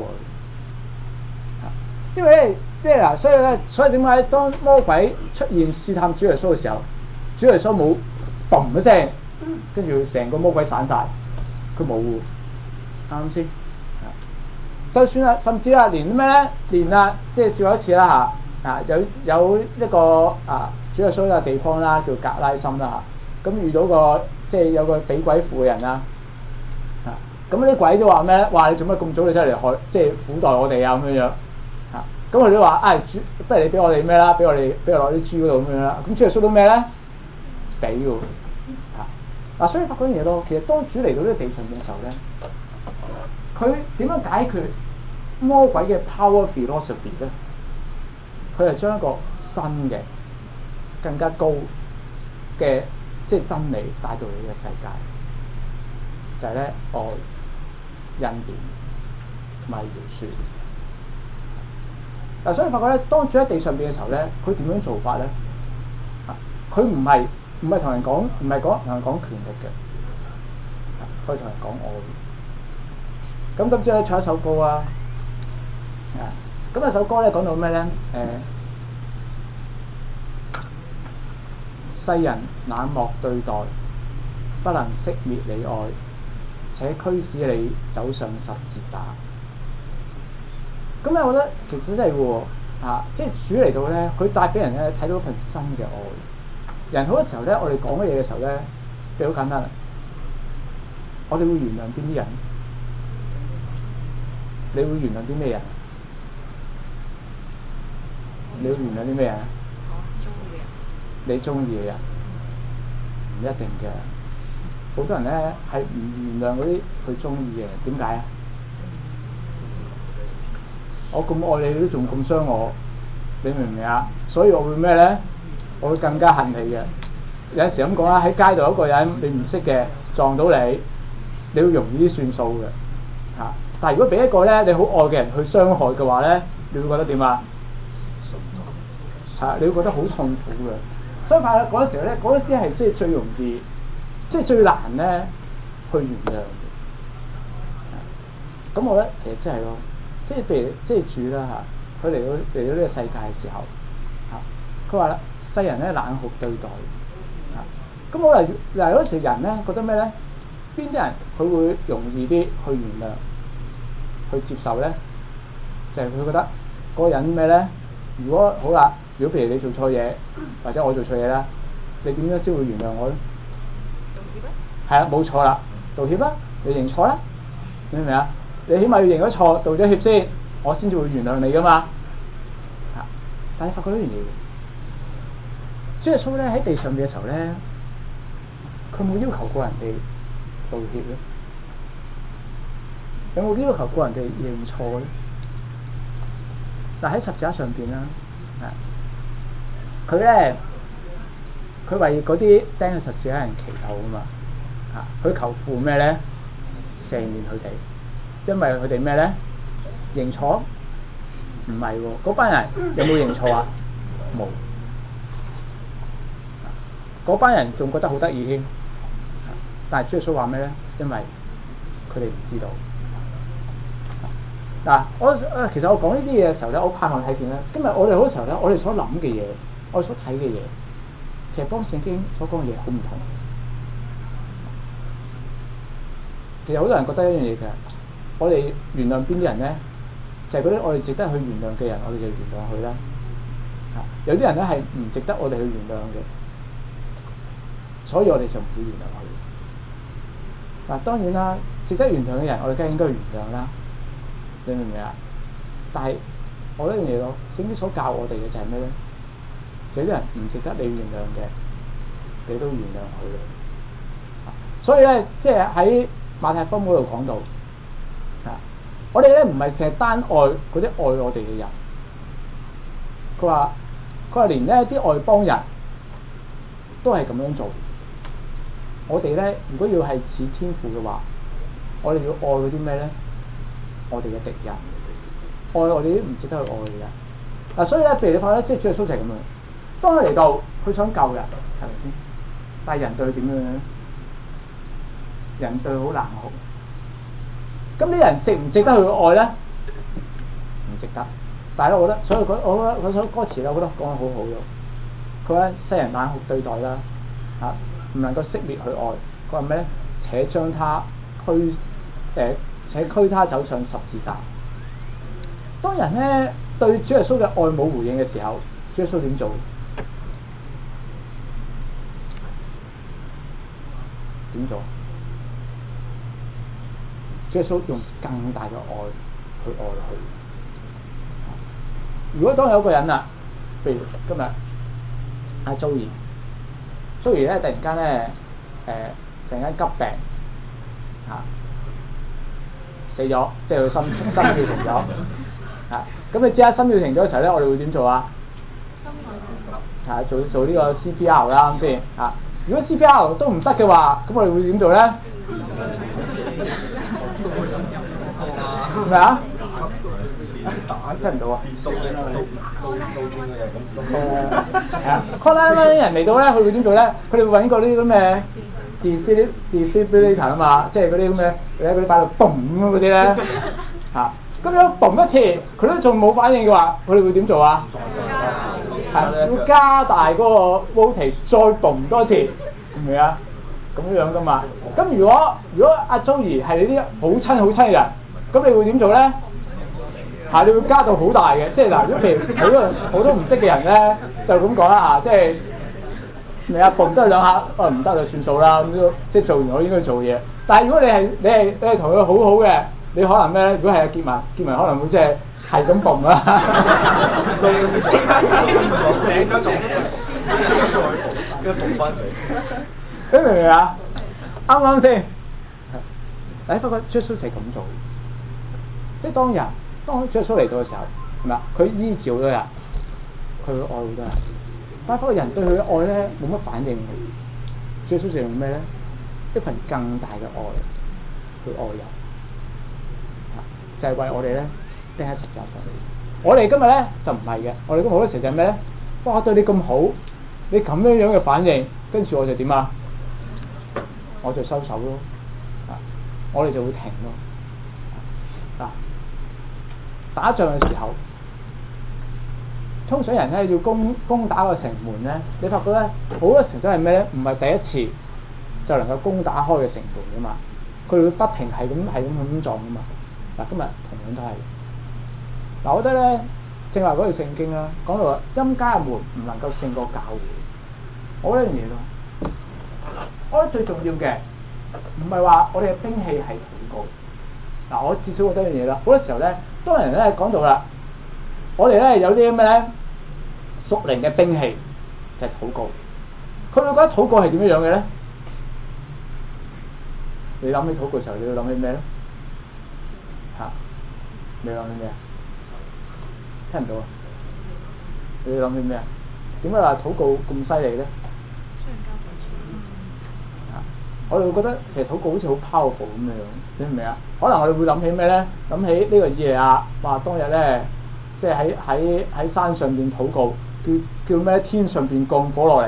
因為咧即係嗱，所以咧，所以點解當魔鬼出現試探主耶穌嘅時候，主耶穌冇嘣一聲，跟住成個魔鬼散晒，佢冇喎，啱唔啱先？就算啊，甚至啊，連咩咧，連啊，即係試過一次啦嚇，啊有有一個啊主耶穌嘅地方啦，叫格拉森啦嚇，咁遇到個即係有個俾鬼附嘅人啦。咁啲鬼都話咩咧？話你做乜咁早你出嚟害，即係苦待我哋啊咁樣樣嚇。咁佢都話：唉、哎，主，不如你俾我哋咩啦？俾我哋俾我攞啲豬嗰度咁樣啦。咁主耶穌都咩咧？俾喎嚇。嗱，所以發覺樣嘢咯。其實當主嚟到呢個地上嘅時候咧，佢點樣解決魔鬼嘅 power philosophy 咧？佢係將一個新嘅、更加高嘅即係真理帶到你嘅世界，就係咧愛。恩典同埋饒恕嗱，所以發覺咧，當主喺地上邊嘅時候咧，佢點樣做法咧？啊，佢唔係唔係同人講，唔係講同人講權力嘅，佢同人講愛。咁今朝咧唱一首歌啊，啊，咁一首歌咧講到咩咧？誒、呃，世人冷漠對待，不能熄滅你愛。且驅使你走上十字架，咁咧，我覺得其實真係喎嚇，即係主嚟到咧，佢帶俾人咧睇到一份新嘅愛。人好多時候咧，我哋講嘅嘢嘅時候咧，譬如好簡單啦，我哋會原諒邊啲人？你會原諒啲咩人？你會原諒啲咩人？我中意嘅。你中意嘅人唔一定嘅。好多人咧係唔原諒嗰啲佢中意嘅，點解啊？我咁愛你，你都仲咁傷我，你明唔明啊？所以我會咩咧？我會更加恨你嘅。有陣時咁講啦，喺街度有一個人你唔識嘅撞到你，你會容易啲算數嘅嚇。但係如果俾一個咧你好愛嘅人去傷害嘅話咧，你會覺得點啊？係，你會覺得好痛苦嘅。所以話嗰陣時咧，嗰陣時係即係最容易。即係最難咧，去原諒嘅。咁我覺得其實真係咯，即係譬如即係主啦嚇，佢嚟到嚟到呢個世界嘅時候嚇，佢話啦，世人咧冷酷對待嚇。咁我嚟嗱有時人咧覺得咩咧？邊啲人佢會容易啲去原諒、去接受咧？就係、是、佢覺得嗰個人咩咧？如果好啦，如果譬如你做錯嘢，或者我做錯嘢啦，你點樣先會原諒我咧？係啊，冇錯啦，道歉啦，你認錯啦，你明唔明啊？你起碼要認咗錯，道咗歉先，我先至會原諒你噶嘛。嚇！但係發覺呢樣嘢，主耶穌咧喺地上嘅時候咧，佢冇要求過人哋道歉咧，有冇要求過人哋認錯咧？但喺十字架上邊啦，係佢咧，佢為嗰啲釘喺十字架人祈禱啊嘛。啊！佢求父咩咧？赦免佢哋，因為佢哋咩咧？認錯？唔係喎，嗰班人有冇認錯啊？冇。嗰班人仲覺得好得意添。但係主耶穌話咩咧？因為佢哋唔知道。嗱、啊，我誒其實我講呢啲嘢嘅時候咧，我盼望睇見咧，今日我哋好多時候咧，我哋所諗嘅嘢，我哋所睇嘅嘢，其實幫聖經所講嘅嘢好唔同。其實好多人覺得一樣嘢嘅，我哋原諒邊啲人咧，就係嗰啲我哋值得去原諒嘅人，我哋就原諒佢啦。啊，有啲人咧係唔值得我哋去原諒嘅，所以我哋就唔會原諒佢。 嗱，當然啦，值得原諒嘅人，我哋梗係應該原諒啦。你明唔明啊？但係我覺得一樣嘢咯，聖經所教我哋嘅就係咩咧？有啲人唔值得你原諒嘅，你都原諒佢咯。所以咧，即係喺馬太福音嗰度講到啊，我哋咧唔係淨係單愛嗰啲愛我哋嘅人。佢話佢話連咧啲外邦人都係咁樣做。我哋咧如果要係似天父嘅話，我哋要愛嗰啲咩咧？我哋嘅敵人，愛我哋啲唔值得去愛嘅人。嗱、啊，所以咧，譬如你發覺咧，即係主耶穌就係咁樣。當佢嚟到，佢想救人，係咪先？但係人對佢點樣咧？人對佢好冷酷。咁啲人值唔值得去愛咧？唔值得。但係咧，我覺得，所以佢我覺得嗰首歌詞咧，我覺得講得好好咯。佢話世人冷酷對待啦，嚇、啊、唔能夠熄滅去愛。佢話咩咧？且將他驅誒、呃，且驅他走上十字架。當人咧對主耶穌嘅愛冇回應嘅時候，主耶穌點做？點做？主耶穌用更大嘅愛去愛佢。如果當有個人啊，譬如今日阿 Joey，Joey 咧突然間咧誒突然間急病嚇、啊、死咗，即係佢心心跳停咗嚇。咁、啊、你知啦，心跳停咗嘅時候咧，我哋會點做啊？係、啊、做做呢個 C P R 啦，啱先嚇。如果 C P R 都唔得嘅話，咁我哋會點做咧？咩啊？聽唔到啊！係啊 call 啦啦人嚟到咧，佢會點做咧？佢哋會揾個啲咁嘅 defibrillator 啊嘛，即係嗰啲咁嘅，嗰啲擺到嘣咁嗰啲咧嚇。咁樣嘣一次，佢都仲冇反應嘅話，佢哋會點做啊？係要加大嗰個 voltage，再嘣多一次，明唔明啊？咁樣噶嘛。咁如果如果阿 Joey 係你啲好親好親嘅人，咁你會點做咧？係，你會加到好大嘅，即係嗱，如果譬如好多好多唔識嘅人咧，就咁講啦嚇，即係你阿嘣得兩下，啊唔得就算數啦，咁都即係做完我應該做嘢。但係如果你係你係你係同佢好好嘅，你可能咩咧？如果係阿傑文，傑文可能會即係係咁嘣啦，醒咗仲再嘣翻佢，你明唔明啊？啱啱先？誒，不過 Jesus 係咁做，即係當人。當主耶穌嚟到嘅時候，係咪啊？佢醫治好多人，佢會愛好多人。但係嗰個人對佢嘅愛咧冇乜反應嘅。主耶穌就用咩咧？一份更大嘅愛去愛人，就係、是、為我哋咧釘喺十字架上面。我哋今日咧就唔係嘅，我哋今日好多時就係咩咧？哇！對你咁好，你咁樣樣嘅反應，跟住我就點啊？我就收手咯，啊！我哋就會停咯，啊！打仗嘅時候，通常人咧要攻攻打個城門咧，你發覺咧好多時都係咩咧？唔係第一次就能夠攻打開嘅城門噶嘛，佢哋會不停係咁係咁咁撞噶嘛。嗱，今日同樣都係。嗱，我覺得咧，正話嗰條聖經啦，講到話陰間嘅門唔能夠勝過教會。我覺得一樣嘢咯，我覺得最重要嘅唔係話我哋嘅兵器係禱告。嗱，我至少覺得一樣嘢啦，好多時候咧。當人咧講到啦，我哋咧有啲咩咧屬靈嘅兵器就係、是、禱告。佢會覺得禱告係點樣樣嘅咧？你諗起禱告嘅時候，你要諗起咩咧？嚇、啊，你諗起咩啊？聽唔到啊？你要諗起咩啊？點解話禱告咁犀利咧？我哋會覺得其實禱告好似好 powerful 咁樣，你明唔明啊？可能我哋會諗起咩咧？諗起呢個以利亞話當日咧，即係喺喺喺山上邊禱告，叫叫咩？天上邊降火落嚟。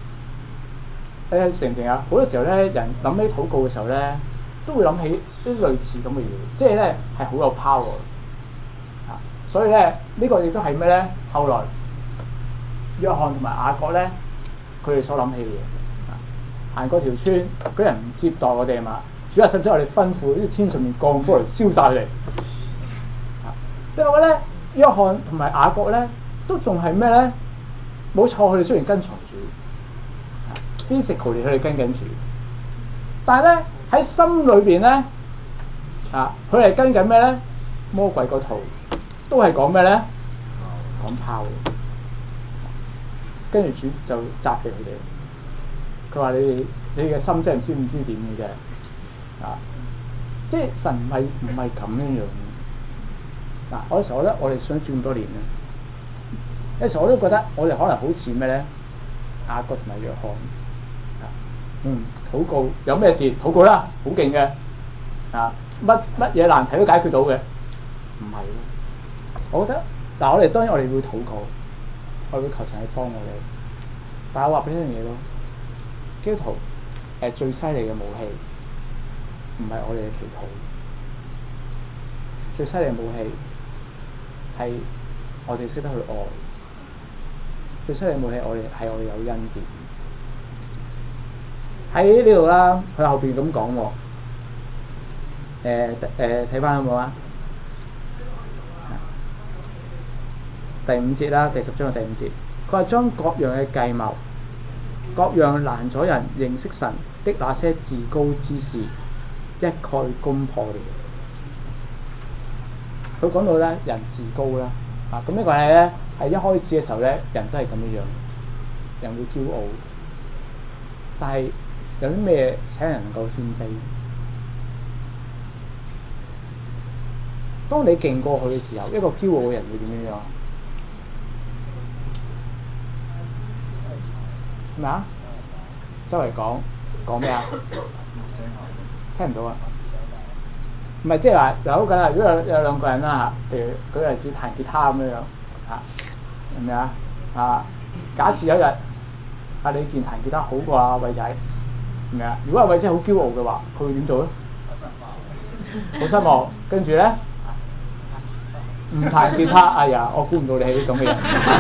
誒成唔成啊？好多時候咧，人諗起禱告嘅時候咧，都會諗起啲類似咁嘅嘢，即係咧係好有 power 啊！所以咧呢、呢個亦都係咩咧？後來約翰同埋雅各咧，佢哋所諗起嘅嘢。行過條村，嗰人唔接待我哋啊嘛，主要甚至我哋吩咐呢啲天上面降火嚟燒晒佢哋。即係我覺得約翰同埋雅各咧，都仲係咩咧？冇錯，佢哋雖然跟從主 physical 嚟佢哋跟緊住，但係咧喺心裏邊咧啊，佢係跟緊咩咧？魔鬼嗰套都係講咩咧？講 power。跟住主就責備佢哋，佢話你哋你嘅心真係唔知唔知點嘅啫啊！即係神唔係唔係咁樣樣嗱。我有時候覺得我哋想轉咁多年咧，有時候我都覺得我哋可能好似咩咧？雅各同埋約翰啊，嗯，禱告有咩事禱告啦，好勁嘅啊，乜乜嘢難題都解決到嘅，唔係咯。我覺得嗱，我哋當然我哋會禱告。我會求神去幫我哋，但係我話俾呢樣嘢咯，基督徒誒最犀利嘅武器唔係我哋嘅祈禱，最犀利嘅武器係我哋識得去愛，最犀利嘅武器我哋係我哋有恩典。喺呢度啦，佢後邊咁講喎，誒誒睇翻好冇啊？第五節啦，第十章嘅第五節，佢話將各樣嘅計謀、各樣攔阻人認識神的那些自高之事，一概攻破了。佢講到咧，人自高啦，啊咁呢個係咧係一開始嘅時候咧，人都係咁樣樣，人會驕傲，但係有啲咩請人能夠謙卑？當你勁過去嘅時候，一個驕傲嘅人會點樣樣？咩啊？周圍講講咩啊？聽唔到啊？唔係即係話有緊啦。如果有有兩個人啦嚇，譬如舉個例子彈吉他咁樣樣嚇，係咪啊？啊，假設有一日阿李健彈吉他好過阿偉仔，係咪啊？如果阿偉仔好驕傲嘅話，佢會點做咧？好失望，跟住咧唔彈吉他。哎呀，我估唔到你係呢種嘅人。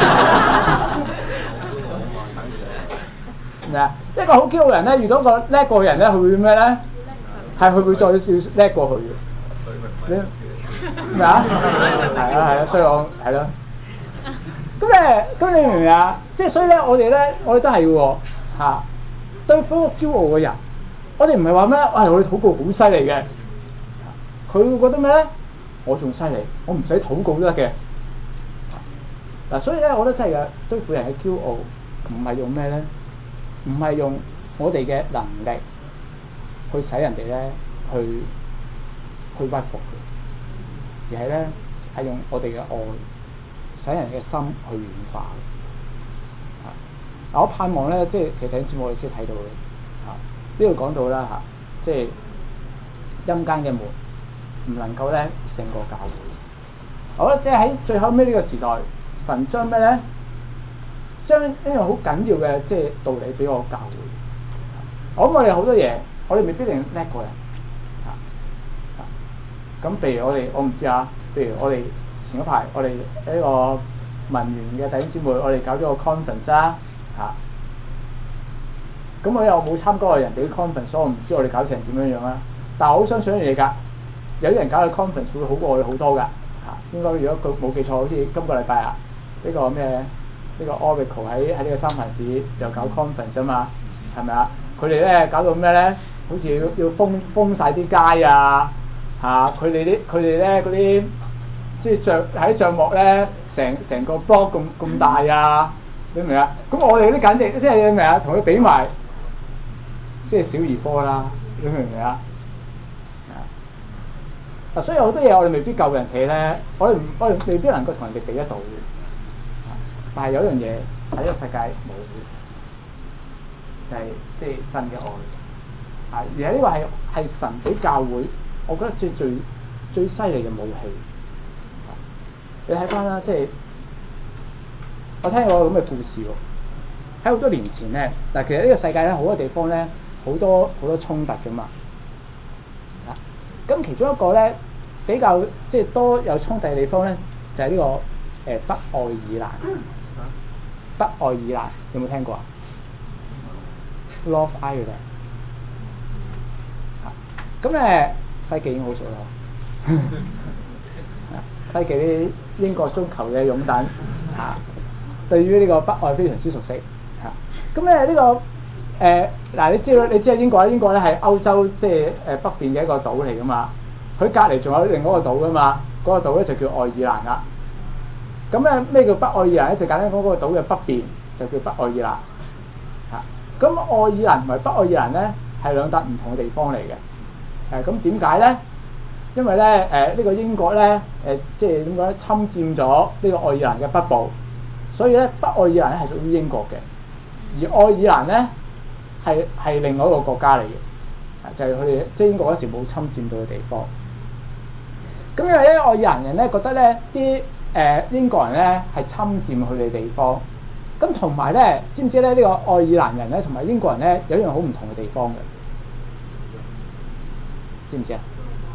咩啊？一個好驕傲嘅人咧，遇到個叻過嘅人咧，佢會咩咧？係佢會再要叻過佢嘅。你咩啊？係啊係啊，所以我係咯。咁誒，咁你明唔明啊？即係所以咧，我哋咧，我哋都係喎嚇。對付個驕傲嘅人，我哋唔係話咩？哇！我哋禱告好犀利嘅，佢會覺得咩咧？我仲犀利，我唔使禱告都得嘅。嗱，所以咧，我覺得真係嘅對付人嘅驕傲，唔係用咩咧？唔係用我哋嘅能力去使人哋咧去去屈服嘅，而係咧係用我哋嘅愛使人嘅心去軟化嘅。啊，我盼望咧，即係其實喺節目我哋先睇到嘅。啊，呢度講到啦嚇，即係陰間嘅門唔能夠咧勝過教會。我覺得即係喺最後尾呢個時代，神將咩咧？將呢樣好緊要嘅即係道理俾我教會。我諗我哋好多嘢，我哋未必一定叻過人。啊啊！咁譬如我哋，我唔知啊。譬如我哋前嗰排，我哋呢個文員嘅弟兄姊妹，我哋搞咗個 conference 啦。嚇！咁我又冇參加過人哋啲 conference，所以我唔知我哋搞成點樣樣啦。但係我好相信一樣嘢㗎，有啲人搞嘅 conference 會好過我哋好多㗎。嚇！應該如果佢冇記錯，好似今個禮拜啊，呢個咩？呢個 Oracle 喺喺呢個三藩市又搞 conference 啊嘛，係咪啊？佢哋咧搞到咩咧？好似要要封封曬啲街啊！嚇，佢哋啲佢哋咧嗰啲即係帳喺帳幕咧，成成個 block 咁咁大啊！你明唔明啊？咁我哋啲簡直即係你明唔明啊？同佢比埋，即係小兒科啦！你明唔明啊？啊，所以好多嘢我哋未必夠人哋咧，我哋唔我哋未必能夠同人哋比得到嘅。但係有一樣嘢喺呢個世界冇嘅，就係即係神嘅愛。啊，而係呢個係係神俾教會，我覺得最最最犀利嘅武器。啊、你睇翻啦，即係我聽過咁嘅故事喎。喺好多年前咧，嗱，其實呢個世界咧好多地方咧好多好多衝突㗎嘛。啊，咁其中一個咧比較即係多有衝突嘅地方咧，就係、是、呢、這個誒、呃、北愛爾蘭。北愛爾蘭有冇聽過啊 ？North Ireland 咁咧西記已經好熟啦。西記啲英國足球嘅擁躉嚇，對於呢個北愛非常之熟悉嚇。咁咧呢個誒嗱，你知道你知道英國咧，英國咧係歐洲即係誒北邊嘅一個島嚟噶嘛，佢隔離仲有另外一個島噶嘛，嗰、那個島咧就叫愛爾蘭啦。咁咧咩叫北愛爾蘭咧？就簡單講，嗰個島嘅北邊就叫北愛爾蘭嚇。咁愛爾蘭同埋北愛爾蘭咧係兩笪唔同嘅地方嚟嘅。誒咁點解咧？因為咧誒呢、呃這個英國咧誒、呃、即係點講咧，侵佔咗呢個愛爾蘭嘅北部，所以咧北愛爾蘭咧係屬於英國嘅，而愛爾蘭咧係係另外一個國家嚟嘅，就係佢哋即係英國嗰時冇侵佔到嘅地方。咁因為咧愛爾蘭人咧覺得咧啲誒英國人咧係侵佔佢哋地方，咁同埋咧知唔知咧呢、這個愛爾蘭人咧同埋英國人咧有一樣好唔同嘅地方嘅，知唔知啊？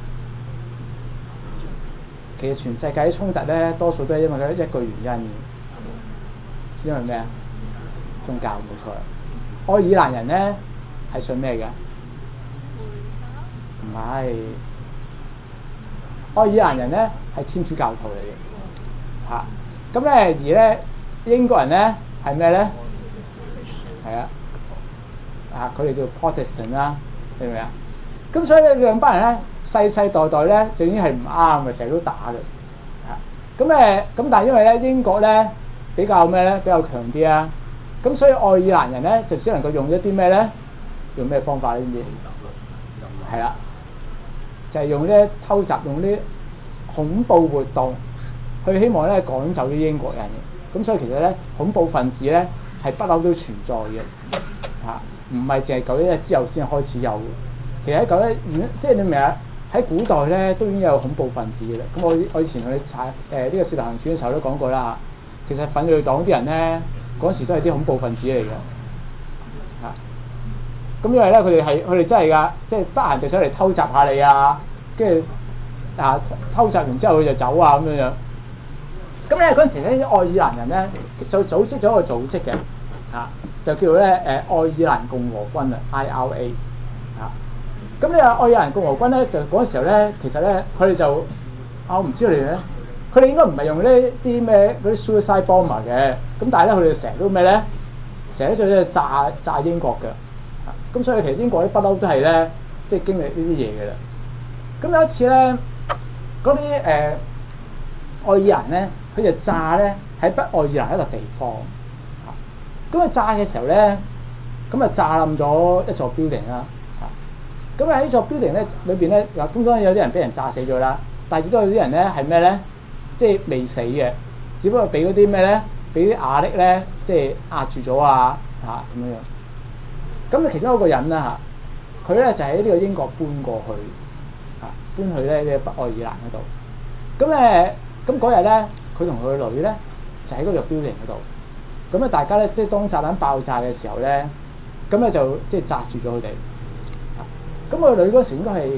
其實全世界啲衝突咧，多數都係因為一個原因，因為咩啊？宗教冇錯。愛爾蘭人咧係信咩嘅？唔係，愛爾蘭人咧係天主教徒嚟嘅，嚇。咁咧而咧英國人咧係咩咧？係啊，啊佢哋叫 Protestant 啦，明唔明啊？咁所以咧兩班人咧。世世代代咧就已經係唔啱嘅，成日都打嘅嚇。咁誒咁，但係因為咧英國咧比較咩咧比較強啲啊，咁所以愛爾蘭人咧就只能夠用一啲咩咧，用咩方法呢？知唔知？係啦，就係、是、用啲偷襲，用啲恐怖活動去希望咧趕走啲英國人嘅。咁所以其實咧恐怖分子咧係不嬲都存在嘅嚇，唔係淨係九一一之後先開始有嘅。其實喺九一一即係你明啊？喺古代咧都已經有恐怖分子嘅啦。咁我我以前去查誒呢個《使徒行傳》嘅時候都講過啦。其實奮銳黨啲人咧嗰時都係啲恐怖分子嚟嘅嚇。咁因為咧佢哋係佢哋真係㗎，即係得閒就想嚟偷襲下你啊，跟住啊偷襲完之後佢就走啊咁樣樣。咁咧嗰陣時咧啲愛爾蘭人咧就組織咗一個組織嘅嚇，就叫做咧誒愛爾蘭共和軍啊 I R A 嚇。咁呢個愛爾蘭共和軍咧，就嗰時候咧，其實咧，佢哋就啊，我唔知佢哋咧，佢哋應該唔係用呢啲咩嗰啲 suicide bomber 嘅，咁但係咧，佢哋成日都咩咧，成日都喺度炸炸英國嘅，咁所以其實英國啲不嬲都係咧，即係經歷呢啲嘢嘅啦。咁有一次咧，嗰啲誒愛爾蘭咧，佢就炸咧喺北愛爾蘭一個地方，咁佢炸嘅時候咧，咁啊炸冧咗一座 building 啦。咁喺呢座 building 咧裏邊咧，嗱咁當然有啲人俾人炸死咗啦，但係亦都有啲人咧係咩咧，即係未死嘅，只不過俾嗰啲咩咧，俾啲瓦礫咧，即係壓住咗啊嚇咁樣樣。咁啊，其中一個人啦嚇，佢咧就喺呢個英國搬過去嚇，搬去咧呢個北愛爾蘭嗰度。咁誒，咁嗰日咧，佢同佢個女咧就喺嗰座 building 嗰度。咁啊，大家咧即係當炸彈爆炸嘅時候咧，咁咧就即係擲住咗佢哋。咁個女嗰時應該係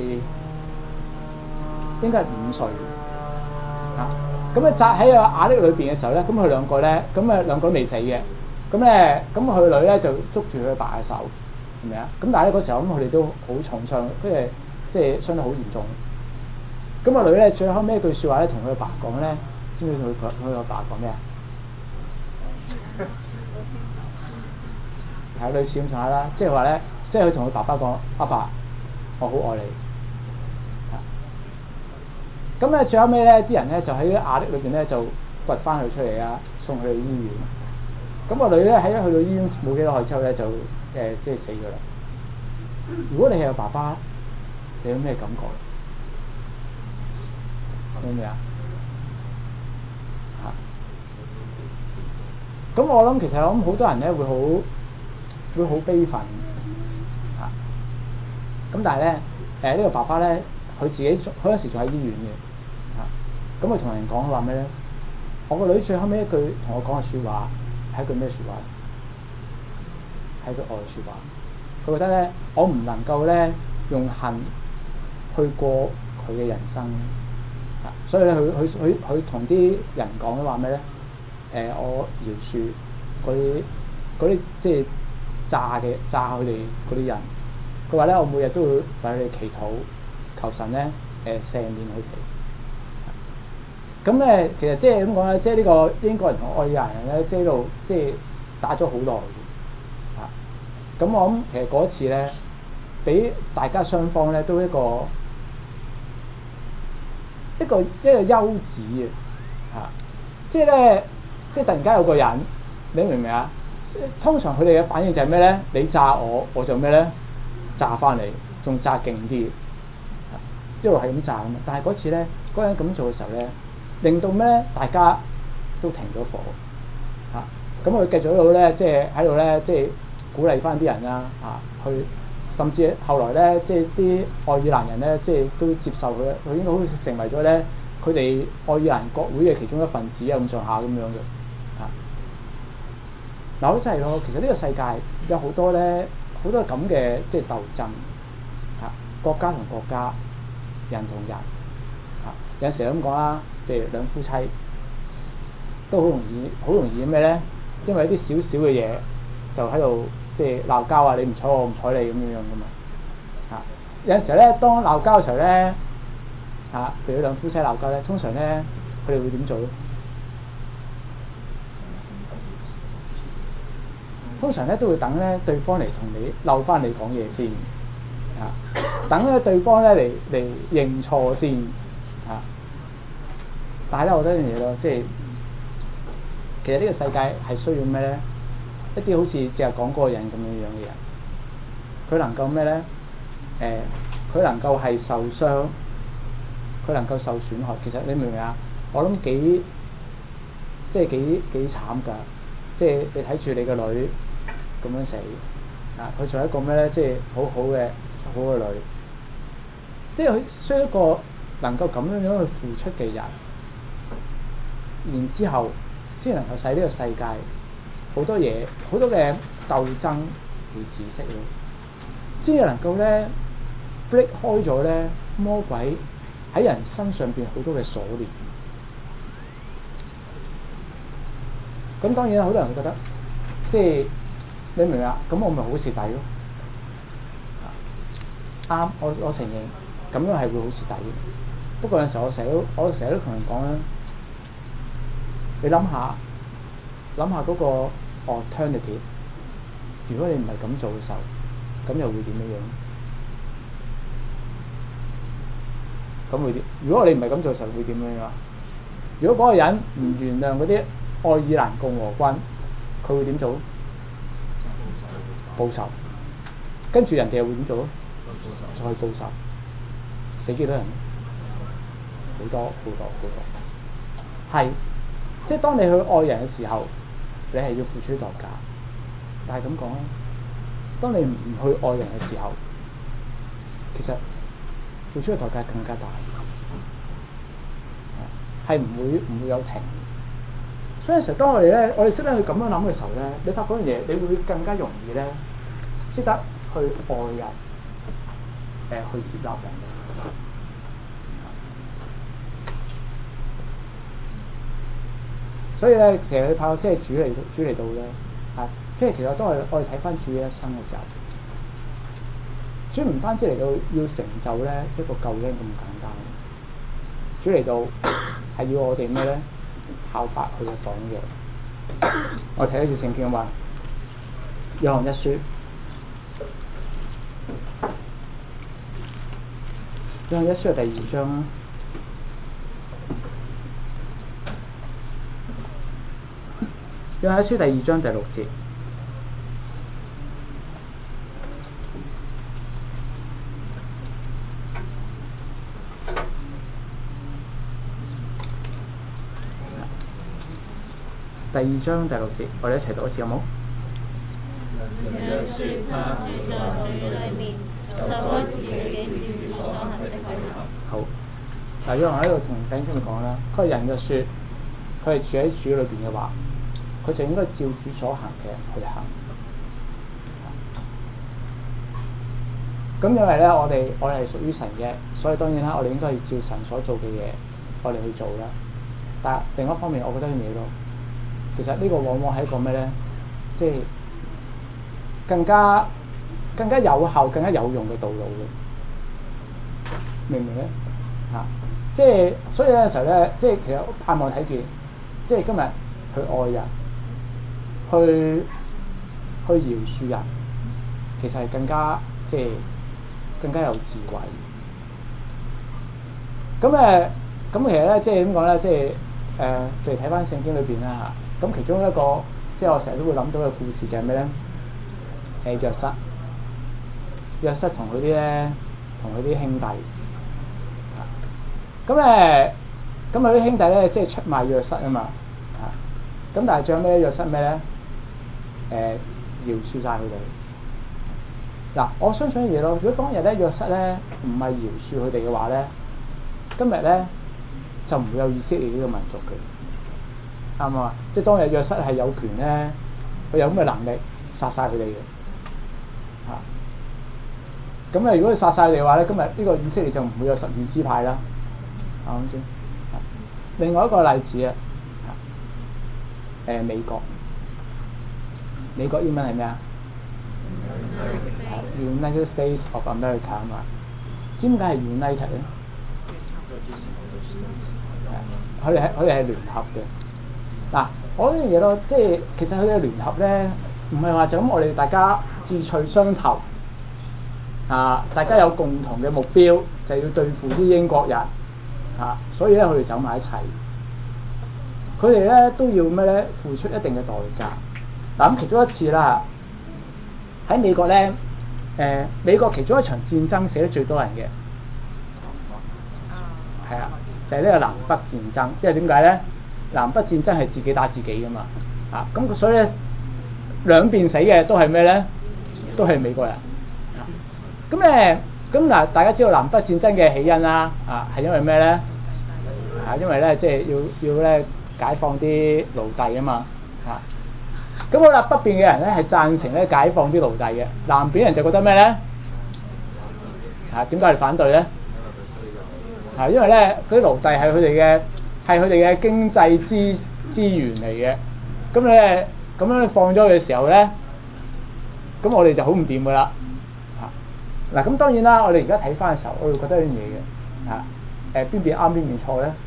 應該係五歲嚇，咁咧扎喺個瓦礫裏邊嘅時候咧，咁佢兩個咧，咁啊兩個都未死嘅，咁咧咁佢個女咧就捉住佢爸嘅手，係咪啊？咁但係咧嗰時候咁佢哋都好重傷，即係即係傷得好嚴重。咁個女咧最後尾一句説話咧，同佢爸講咧，知唔知佢佢佢個爸講咩啊？係類似咁上下啦，即係話咧，即係佢同佢爸爸講：阿爸，我好愛你。咁咧最後尾咧，啲人咧就喺啲瓦礫裏邊咧就掘翻佢出嚟啊，送去醫院。咁個女咧喺去到醫院冇幾耐之後咧就誒、呃、即係死咗啦。如果你係個爸爸，你有咩感覺？明唔明啊？嚇！咁我諗其實我諗好多人咧會好會好悲憤嚇。咁但係咧誒呢、呢個爸爸咧，佢自己佢嗰時仲喺醫院嘅嚇。咁佢同人講佢話咩咧？我個女最後尾一句同我講嘅説話係一句咩説話？係一句愛嘅説話。佢覺得咧，我唔能夠咧用恨去過佢嘅人生嚇，所以咧佢佢佢佢同啲人講嘅話咩咧？誒、呃，我饒恕嗰啲嗰啲即係炸嘅炸佢哋嗰啲人。佢話咧，我每日都會為佢哋祈禱，求神咧誒赦免佢哋。咁咧，其實即係咁講咧，即係呢個英國人同愛爾蘭人咧，即係喺度即係打咗好耐嚇。 咁我諗其實嗰次咧，俾大家雙方咧都一個一個一個休止嘅嚇，即係咧，即係突然間有個人，你明唔明啊？通常佢哋嘅反應就係咩咧？你炸我，我就咩咧？炸翻你，仲炸勁啲，一路係咁炸啊嘛。但係嗰次咧，嗰個人咁做嘅時候咧，令到咩咧？大家都停咗火嚇。咁佢繼續喺度咧，即係喺度咧，即係鼓勵翻啲人啦嚇，去甚至後來咧，即係啲愛爾蘭人咧，即係都接受佢，佢應該好似成為咗咧，佢哋愛爾蘭國會嘅其中一份子啊，咁上下咁樣嘅嚇。嗱，好真係咯，其實呢個世界有好多咧，好多咁嘅即係鬥爭嚇，國家同國家，人同人嚇。有時咁講啦，譬如兩夫妻都好容易，好容易咩咧？因為一啲少少嘅嘢就喺度即係鬧交啊！你唔睬我，我唔睬你咁樣樣噶嘛嚇。有陣時咧，當鬧交嘅時候咧嚇，譬如兩夫妻鬧交咧，通常咧佢哋會點做咧？通常咧都會等咧對方嚟同你鬧翻你講嘢先嚇，等咧對方咧嚟嚟認錯先嚇。但係咧，我覺得一樣嘢咯，即係其實呢個世界係需要咩咧？一啲好似淨係講嗰個人咁樣樣嘅人，佢能夠咩咧？誒、呃，佢能夠係受傷，佢能夠受損害。其實你明唔明啊？我諗幾即係幾幾慘㗎！即係你睇住你個女咁樣死啊！佢做一個咩咧？即係好好嘅好嘅女，即係佢需要一個能夠咁樣樣去付出嘅人，然之後先能夠使呢個世界好多嘢好多嘅鬥爭會止息咯，先至能夠咧 break 開咗咧魔鬼喺人身上邊好多嘅鎖鏈。咁當然好多人會覺得，即係你明唔明啊？咁我咪好蝕底咯。啱，我我承認咁樣係會好蝕底。不過有陣時我成日都我成日都同人講啦，你諗下諗下嗰個 alternative， 如果你唔係咁做嘅時候，咁又會點樣樣？咁會點？如果你唔係咁做嘅時候，會點樣樣？如果嗰個人唔原諒嗰啲愛爾蘭共和軍，佢會點做？報仇。跟住人哋又會點做咯？再報仇。死幾多人？好多好多好多。係，即係當你去愛人嘅時候，你係要付出代價。但係咁講啦，當你唔去愛人嘅時候，其實付出嘅代價更加大，係唔會唔會有停。所以有時候當我哋咧，我哋識得去咁樣諗嘅時候咧，你發覺嗰樣嘢，你會更加容易咧，識得去愛人，誒、呃、去接納人。所以咧，其實你拍個即係主嚟主嚟到咧，啊，即係其實當我哋我哋睇翻主嘅一生嘅時候，主唔單止嚟到要成就咧一個救恩咁簡單，主嚟到係要我哋咩咧？效法佢嘅榜樣。我睇一次聖經話，約翰一書，約翰一書係第二章啦。約翰一書第二章第六節，第二章第六節，我哋一齊讀一次好冇？ 若說他只在主裏面，就該自己照主所行的去行。 好，嗱，約翰喺度同弟兄姊妹講啦，佢係人就說佢係住喺主裏邊嘅話，佢就應該照主所行嘅去行。咁因為咧，我哋我哋係屬於神嘅，所以當然啦，我哋應該要照神所做嘅嘢，我哋去做啦。但另一方面，我覺得樣嘢咯，其實呢個往往係一個咩咧？即係更加更加有效、更加有用嘅道路嘅，明唔明咧？嚇、啊！即係所以有時候咧，即係其實盼望睇見，即係今日去愛人，去去饒恕人， 其實係更加即係更加有智慧。咁誒，咁其實咧，即係點講咧？即係誒，譬如睇翻聖經裏邊啦嚇，咁其中一個即係我成日都會諗到嘅故事就係咩咧？誒約瑟，約瑟同佢啲咧，同佢啲兄弟。咁誒，咁佢啲兄弟咧，即係出賣約瑟啊嘛，啊，咁但係最後尾約瑟咩咧？誒、呃，饒恕晒佢哋。嗱，我相信嘢咯。如果當日咧約瑟咧唔係饒恕佢哋嘅話咧，今日咧就唔會有以色列呢個民族嘅，啱嘛？即係當日約瑟係有權咧，佢有咁嘅能力殺晒佢哋嘅，嚇。咁啊，如果佢殺晒佢哋嘅話咧，今日呢個以色列就唔會有十二支派啦。啱唔啱先？另外一個例子啊，誒、呃、美國，美國英文係咩啊 ？United States of America 啊嘛。點解係 United 咧？佢哋係佢哋係聯合嘅。嗱，我呢樣嘢咯，即係其實佢哋聯合咧，唔係話就咁我哋大家志趣相投啊，大家有共同嘅目標，就要對付啲英國人。啊，所以咧，佢哋走埋一齊，佢哋咧都要咩咧？付出一定嘅代價。嗱，咁其中一次啦，喺美國咧，誒、呃、美國其中一場戰爭死得最多人嘅，係啊，就係、是、呢個南北戰爭。因為點解咧？南北戰爭係自己打自己噶嘛，啊，咁所以咧兩邊死嘅都係咩咧？都係美國人。咁、啊、誒。咁嗱，大家知道南北戰爭嘅起因啦，啊，係因為咩咧？啊，因為咧，即係要要咧解放啲奴隸啊嘛，啊，咁好啦，北邊嘅人咧係贊成咧解放啲奴隸嘅，南邊人就覺得咩咧？啊，點解嚟反對咧？啊，因為咧嗰啲奴隸係佢哋嘅係佢哋嘅經濟資資源嚟嘅，咁咧咁樣放咗嘅時候咧，咁我哋就好唔掂噶啦。嗱，咁當然啦，我哋而家睇翻嘅時候，我會覺得一樣嘢嘅，嚇，誒邊邊啱邊邊錯咧？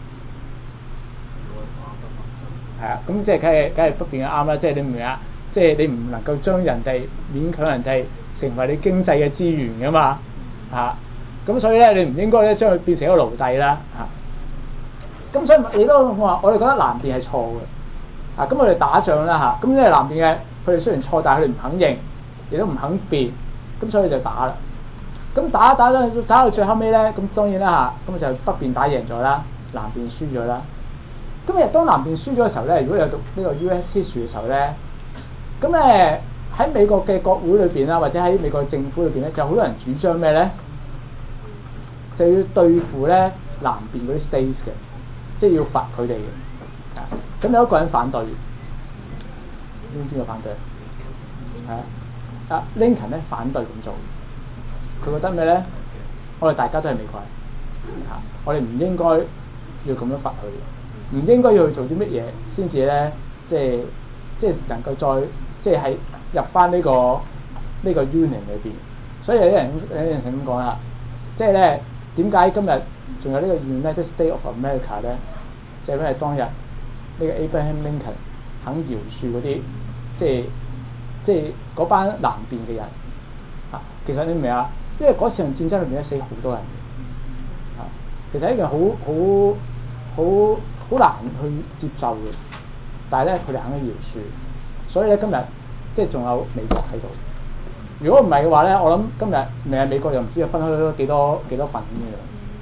係啊，咁即係梗係梗係北邊嘅啱啦，即係你明唔明啊？即係你唔能夠將人哋勉強人哋成為你經濟嘅資源噶嘛，嚇，咁所以咧你唔應該咧將佢變成一個奴隸啦，嚇。咁所以你都話，我哋覺得南邊係錯嘅，啊，咁我哋打仗啦嚇，咁因為南邊嘅佢哋雖然錯，但係佢哋唔肯認，亦都唔肯變。咁所以就打啦，咁打打到打到最後尾咧，咁當然啦嚇，咁就北邊打贏咗啦，南邊輸咗啦。咁誒當南邊輸咗嘅時候咧，如果有讀呢個 U S history 嘅時候咧，咁誒喺美國嘅國會裏邊啦，或者喺美國政府裏邊咧，就好多人主張咩咧？就要對付咧南邊嗰啲 states 嘅，即係要罰佢哋嘅。咁有一個人反對，知唔知邊個反對？係啊。啊，林肯咧反對咁做，佢覺得咩咧？我哋大家都係美國人，嚇、啊，我哋唔應該要咁樣罰佢，唔應該要去做啲乜嘢先至咧，即係即係能夠再即係喺入翻呢個呢、呢個 Union 裏邊。所以有啲人有啲人咁講啦，即係咧點解今日仲有呢個 United States of America 咧？就係因為當日呢個 Abraham Lincoln 肯饒恕嗰啲即係。即係嗰班南邊嘅人，啊，其實你明唔明啊？因為嗰場戰爭裏面咧死好多人，啊，其實係一件好好好好難去接受嘅。但係咧，佢哋肯饒恕，所以咧今日即係仲有美國喺度。如果唔係嘅話咧，我諗今日明日美國又唔知要分開咗幾多幾多份咁嘅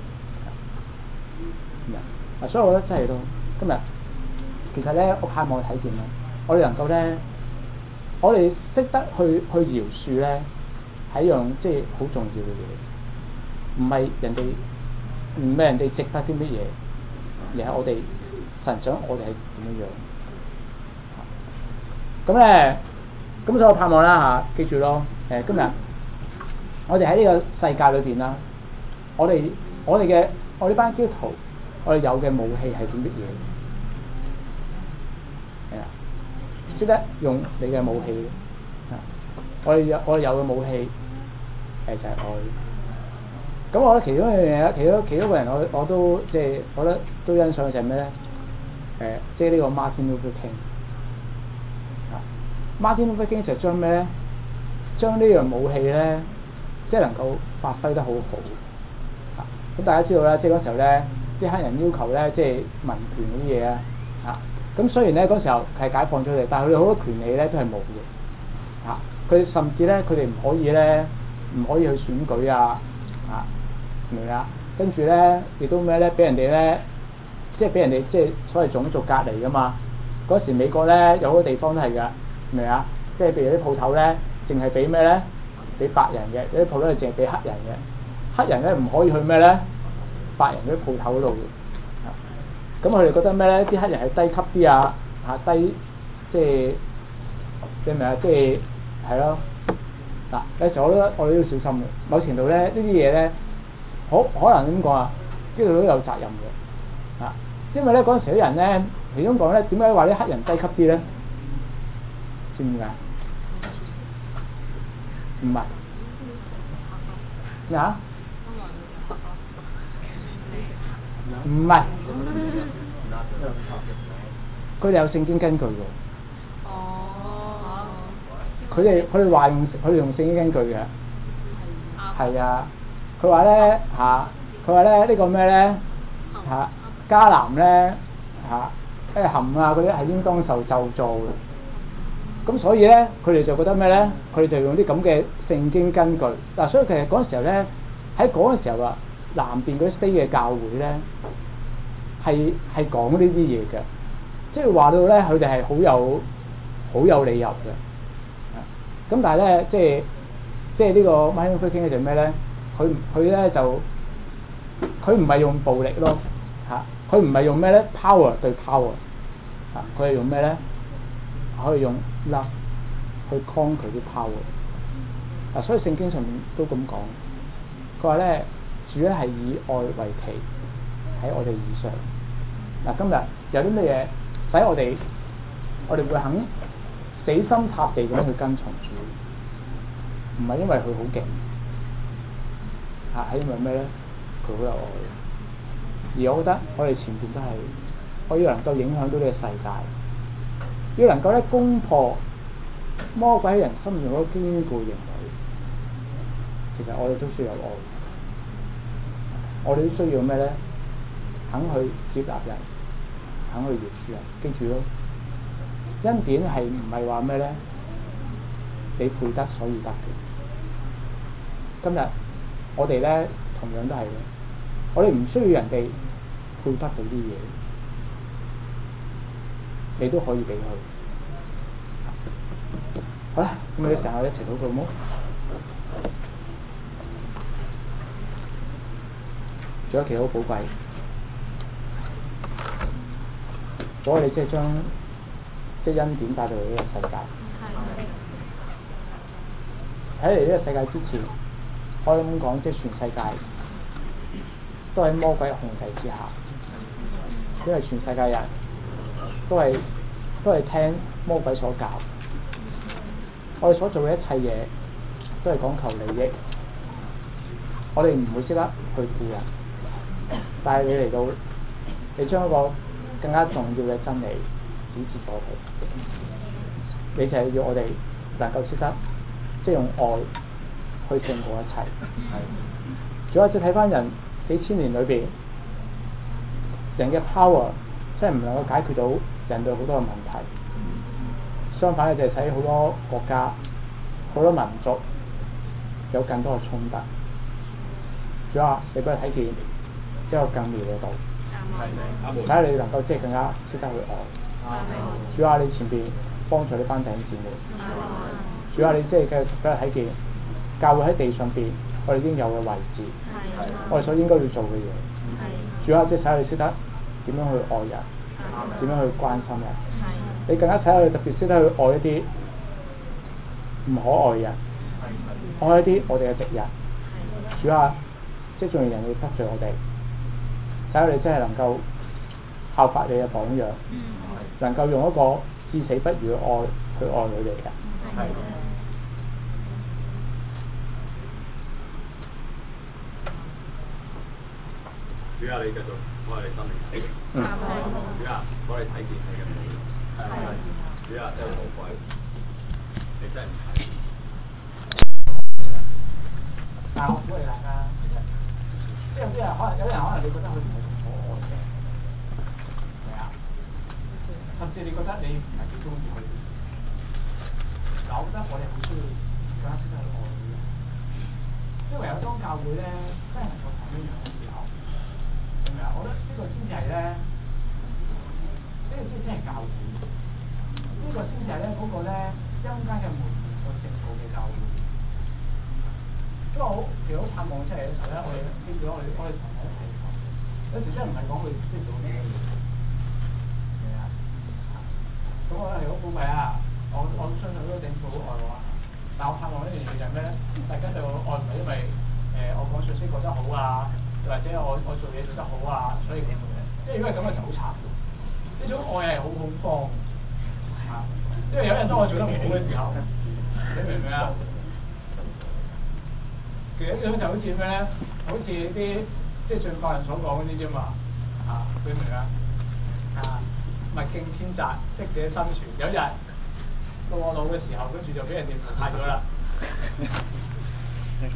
樣。啊，所以我覺得真係咯，今日其實咧，我盼望睇見咧，我哋能夠咧。我哋識得去去饒恕咧，係一樣即係好重要嘅嘢，唔係人哋唔係人哋值得啲乜嘢，而係我哋神想我哋係點樣樣。咁咧，咁所以我盼望啦嚇，記住咯，誒今日我哋喺呢個世界裏邊啦，我哋我哋嘅我呢班基督徒，我哋有嘅武器係啲乜嘢？係啊。識得用你嘅武器，啊！我哋有我哋有嘅武器，誒就係愛。咁我覺得其中一樣嘢，其中其中一個人我我都即係我覺得都欣賞嘅就係咩咧？誒，即係呢個 Martin Luther King。啊 ，Martin Luther King 就將咩咧？ 將呢樣武器咧，即係能夠發揮得好好。啊，咁大家知道啦，即係嗰時候咧，啲黑人要求咧，即係民權嗰啲嘢啊，啊，咁雖然咧嗰時候係解放咗佢哋，但係佢哋好多權利咧都係冇嘅。啊，佢甚至咧佢哋唔可以咧，唔可以去選舉啊，啊，明唔明啊？跟住咧亦都咩咧，俾人哋咧，即係俾人哋即係所謂種族隔離噶嘛。嗰時美國咧有好多地方都係㗎，明唔明啊？即係譬如啲鋪頭咧，淨係俾咩咧？俾白人嘅，有啲鋪頭係淨係俾黑人嘅。黑人咧唔可以去咩咧？白人嗰啲鋪頭嗰度嘅。咁佢哋覺得咩咧？啲黑人係低級啲啊，嚇低，即係你明唔明啊？即係係咯。嗱，有時候我覺得我哋都要小心嘅。某程度咧，呢啲嘢咧，可可能點講啊？呢度都有責任嘅。啊，因為咧嗰陣時啲人咧，其中講咧，點解話啲黑人低級啲咧？知唔知啊？唔係咩啊？唔係，佢哋有聖經根據喎。哦。佢哋佢哋話用佢哋用聖經根據嘅。係啊。佢話咧嚇，佢話咧呢個咩咧嚇？迦南咧嚇，誒含啊嗰啲係應當受咒詛嘅。咁所以咧，佢哋就覺得咩咧？佢哋就用啲咁嘅聖經根據。嗱、啊，所以其實嗰陣時候咧，喺嗰陣時候啊，南邊嗰啲 state 嘅教會咧，係係講呢啲嘢嘅，即係話到咧，佢哋係好有好有理由嘅。咁但係咧，即係即係呢個 Martin Luther King 就咩咧？佢佢咧就佢唔係用暴力咯，嚇！佢唔係用咩咧 ？power 對 power，嚇！佢係用咩咧？可以用 love 去 conquer 啲 power。嗱，所以聖經上面都咁講，佢話咧，主咧係以愛為旗喺我哋以上。嗱，今日有啲咩嘢使我哋我哋會肯死心塌地咁去跟從主？唔係因為佢好勁，嚇，係因為咩咧？佢好有愛。而我覺得我哋前邊都係可以能夠影響到呢個世界。要能夠咧攻破魔鬼喺人心中嗰個堅固營壘，其實我哋都需要有愛，我哋都需要咩咧？肯去接納人，肯去饒恕人。記住咯，恩典係唔係話咩咧？你配得所以得嘅。今日我哋咧同樣都係嘅，我哋唔需要人哋配得到啲嘢。你都可以俾佢。好啦，咁你成日一齊禱告好冇？仲有其實好寶貴，所以你即係將即係恩典帶到嚟呢個世界。喺嚟呢個世界之前，可以咁講，即係全世界都喺魔鬼嘅控制之下，因為全世界人都係都係聽魔鬼所教，我哋所做嘅一切嘢都係講求利益，我哋唔會識得去顧人，但係你嚟到，你將一個更加重要嘅真理指示咗佢，你就係要我哋能夠識得即係用愛去勝過一切。係，仲有即係睇翻人幾千年裏邊，人嘅 power 真係唔能夠解決到人類好多嘅問題，相反嘅就係使好多國家、好多民族有更多嘅衝突。主啊，你俾我睇見一個更妙嘅道，睇下你能夠即係更加識得去愛。主啊，你前邊幫助呢班弟兄姊妹。主啊，你即係繼續俾我睇見教會喺地上邊我哋應有嘅位置，我哋所應該要做嘅嘢。主啊，即係使我哋識得點樣去愛人，點樣去關心人。你更加使我哋特別識得去愛一啲唔可愛嘅人，愛一啲我哋嘅敵人。主啊，即係縱然人哋得罪我哋，使我哋真係能夠效法你嘅榜樣，能夠用一個至死不渝嘅愛去愛佢哋嘅。 主啊，你繼續幫我哋生命睇。嗯。主啊，幫我哋睇見你嘅美。係。主啊，真係寶貴，你真係唔睇。 但係我鼓勵大家，其實即係有啲人可能有啲人可能你覺得佢唔係咁可愛嘅，係啊，甚至你覺得你唔係幾中意佢。嗱，我覺得我哋好需要更加識得去愛佢嘅，因為有當教會咧真係能夠咁樣樣嘅時候，係咪啊？我覺得呢個先至係咧，呢個先先係教會，呢個先至係咧嗰個咧陰間嘅門所勝過嘅教會。因為我其實好盼望即係有時候咧，我哋基本我哋我哋同人一齊講，有時真係唔係講佢即係做咩嘢，係啊。咁我覺得係好寶貴啊！我我相信呢個政府好愛我啊，但我盼望一樣嘢就係咩咧？大家對我愛唔係因為誒、呃、我講信息講得好啊，或者我我做嘢做得好啊，所以咁嘅。即係如果係咁嘅就好慘。呢種愛係好恐慌嚇，因為有人當我做得唔好嘅時候，你明唔明啊？其實呢種就好似咩咧？好似啲即係進化人所講嗰啲啫嘛嚇，你明唔明啊？啊，物競天擇，適者生存。有一日到我老嘅時候，跟住就俾人哋淘汰咗啦。誒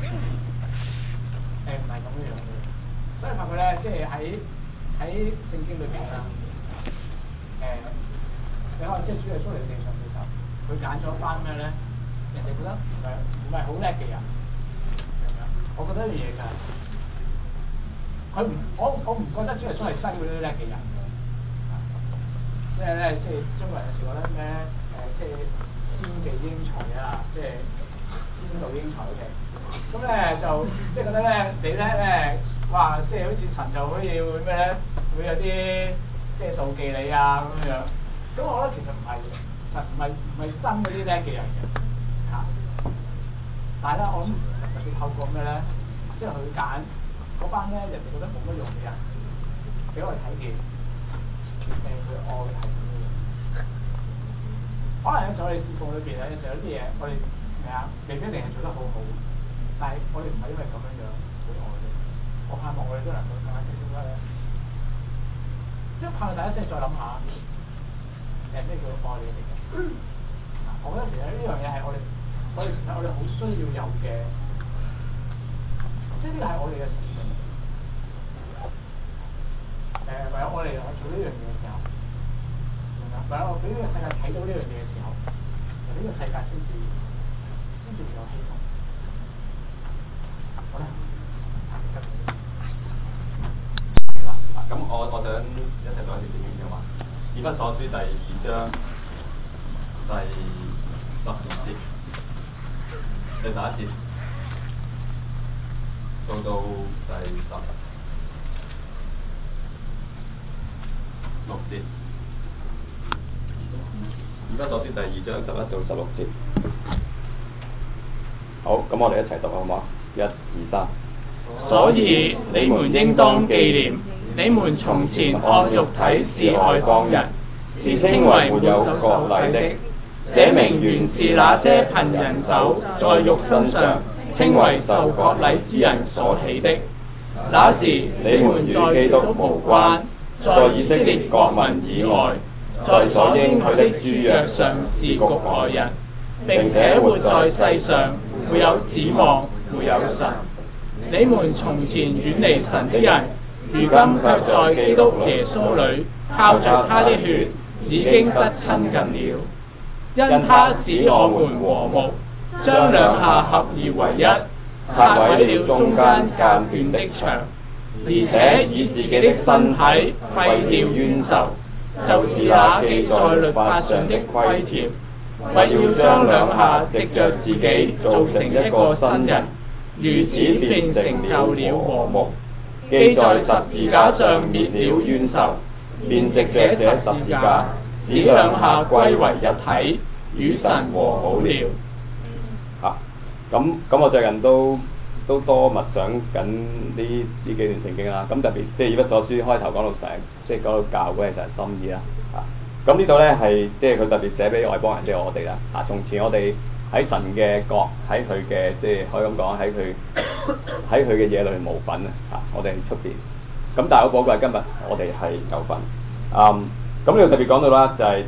唔係咁樣樣嘅，所以發覺咧，即係喺喺聖經裏邊啦，誒、呃，你可能即係主耶穌嚟地上嘅時候，佢揀咗一班咩咧？人哋覺得唔係唔係好叻嘅人，明唔明啊？我覺得一樣嘢就係，佢唔我我唔覺得主耶穌係篩嗰啲叻嘅人嘅，即係咧，即係中國人有時覺得咩誒，即係先技英才啊，即係先導英才嘅。咁咧就即係覺得咧，你咧咧，哇！即係好似神就好似會咩咧，會有啲即係妒忌你啊咁樣樣。咁我覺得其實唔係嘅，神唔係唔係憎嗰啲叻嘅人嘅嚇。但係咧，我諗特別透過咩咧，即係佢揀嗰班咧，人哋覺得冇乜用嘅人，俾我哋睇見誒佢愛係點樣。可能有時我哋侍奉裏邊咧，有時有啲嘢我哋係啊，未必一定係做得好好。但係我哋唔係因為咁樣樣去愛嘅，我盼望我哋都能夠更加識得咧，即係盼望大家即係再諗下誒咩叫愛你哋嘅。我覺得其實呢樣嘢係我哋我哋其實我哋好需要有嘅，即係呢個係我哋嘅使命。誒、呃，唯有我哋能夠做呢樣嘢嘅時候，明唔明？唯有我俾呢個世界睇到呢樣嘢嘅時候，呢、呢個世界先至先至會有希望。 係啦，咁我我想一齊講一段聖經嘅話，以弗所書第二章第十節，第十一節到到第十六節。以弗所書第二章十一到十六節。好，咁我哋一齊讀好唔好？一、二、三。 所以你們應當紀念，你們從前按肉體是外邦人，是稱為沒有割禮的。這名原是那些憑人手在肉身上稱為受割禮之人所起的。那時你們在基督無關，在以色列國民以外，在所應許的諸約上是局外人，並且活在世上沒有指望，沒有神。你們從前遠離神的人，如今卻在基督耶穌裏靠着他的血已經得親近了。因他使我們和睦，將兩下合而為一，拆毀了中間隔斷的牆，而且以自己的身體廢掉冤仇，就是那記在律法上的規條，為要將兩下藉着自己造成一個新人，如此便成就了和睦。既在十字架上滅了冤仇，便藉着這十字架使兩下歸為一體，與神和好了。 嚇，咁咁我最近都都多默想緊呢呢幾段聖經啦。咁特別即係以弗所書開頭講到成，即係講到教會係神心意啦。嚇，咁呢度咧係即係佢特別寫俾外邦人，即係我哋啦。嚇，從前我哋喺神嘅國，喺佢嘅即係可以咁講，喺佢喺佢嘅嘢裏面冇份啊！嚇，我哋喺出邊。咁但係好寶貴，今日我哋係有份。嗯，咁呢度特別講到啦，就係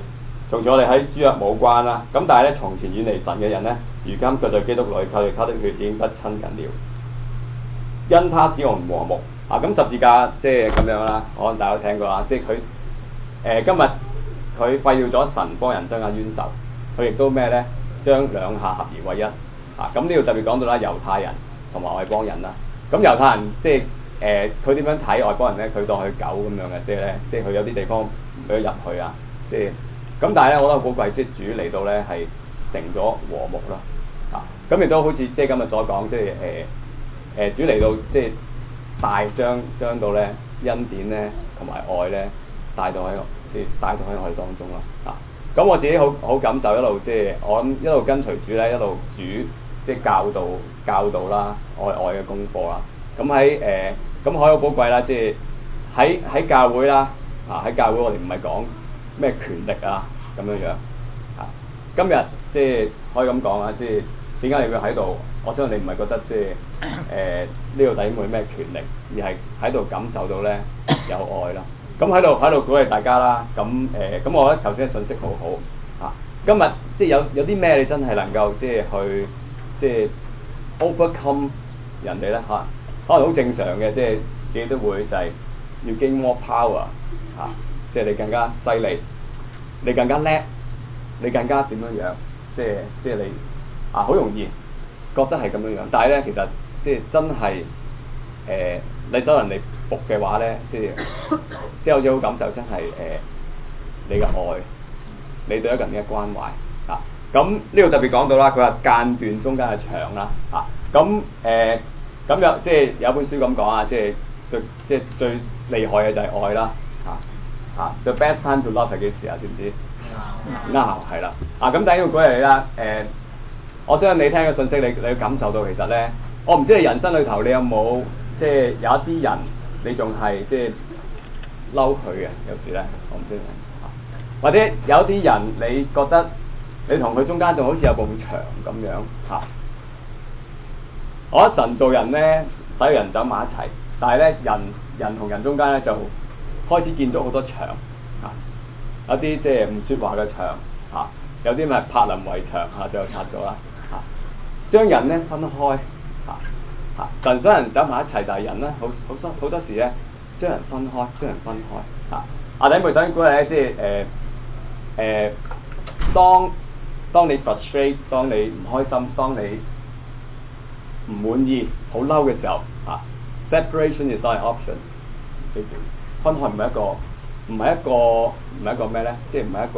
從前我哋喺諸約冇關啦，咁但係咧從前遠離神嘅人咧，如今卻在基督裏靠著他的血已經不親近了。因他使我們和睦啊！咁十字架即係咁樣啦，可能大家都聽過啦，即係佢誒今日佢廢掉咗神幫人爭嘅冤仇，佢亦都咩咧將兩下合而為一啊！咁呢度特別講到啦，猶太人同埋外邦人啦。咁猶太人即係誒佢點樣睇外邦人咧？佢當佢狗咁樣嘅，即係咧，即係佢有啲地方唔俾佢入去啊！即係咁，但係咧，我覺得好寶貴，即係主嚟到咧係成咗和睦啦啊！咁亦都好似即係今日所講，即係誒。誒、呃、主嚟到即係帶將將到咧恩典咧同埋愛咧帶到喺即係帶到喺我哋當中啦啊！咁我自己好好感受一路即係我諗一路跟隨主咧一路主即係教導教導啦愛愛嘅功課啦。咁喺誒咁好有寶貴啦，即係喺喺教會啦啊喺教會我哋唔係講咩權力啊咁樣樣啊。今日即係可以咁講啊，即係點解你會喺度？我相信你唔係覺得即係誒呢個弟兄冇咩權力，而係喺度感受到咧有愛啦。咁喺度喺度鼓勵大家啦。咁誒咁，我覺得頭先嘅信息好好啊。今日即係有有啲咩你真係能夠即係去即係 overcome 人哋咧嚇？可能好正常嘅，即係自己都會就係要 gain more power 啊，即係你更加犀利，你更加叻，你更加點樣樣？即係即係你啊，好容易。覺得係咁樣樣，但係咧其實即係真係誒、呃，你想人哋服嘅話咧，即係即係有種感受，真係誒、呃、你嘅愛，你對一個人嘅關懷啊。咁呢度特別講到啦，佢話間斷中間嘅牆啦啊。咁誒咁有即係有本書咁講啊，即係最即係最厲害嘅就係愛啦啊啊 ！The best time to love 係幾時啊？知唔知？啱係啦啊！咁第一個鼓勵你啦誒。呃我相信你聽嘅信息，你你感受到其實咧，我唔知你人生裏頭你有冇即係有一啲人，你仲係即係嬲佢嘅，有時咧，我唔知啊。或者有啲人，你覺得你同佢中間仲好似有埲牆咁樣嚇。我覺得神造人咧，使人走埋一齊，但係咧人人同人中間咧就開始建咗好多牆嚇，有啲即係唔説話嘅牆嚇，有啲咪柏林圍牆嚇，最後拆咗啦。嚇，將人咧分開嚇嚇，神想人走埋一齊，但係人咧好好多好多時咧將人分開，將人分開嚇。阿弟妹想鼓勵咧，即係誒誒，當當你 frustrate，當你唔開心，當你唔滿意、好嬲嘅時候嚇 ，separation is not an option。分開唔係一個唔係一個唔係一個咩咧？即係唔係一個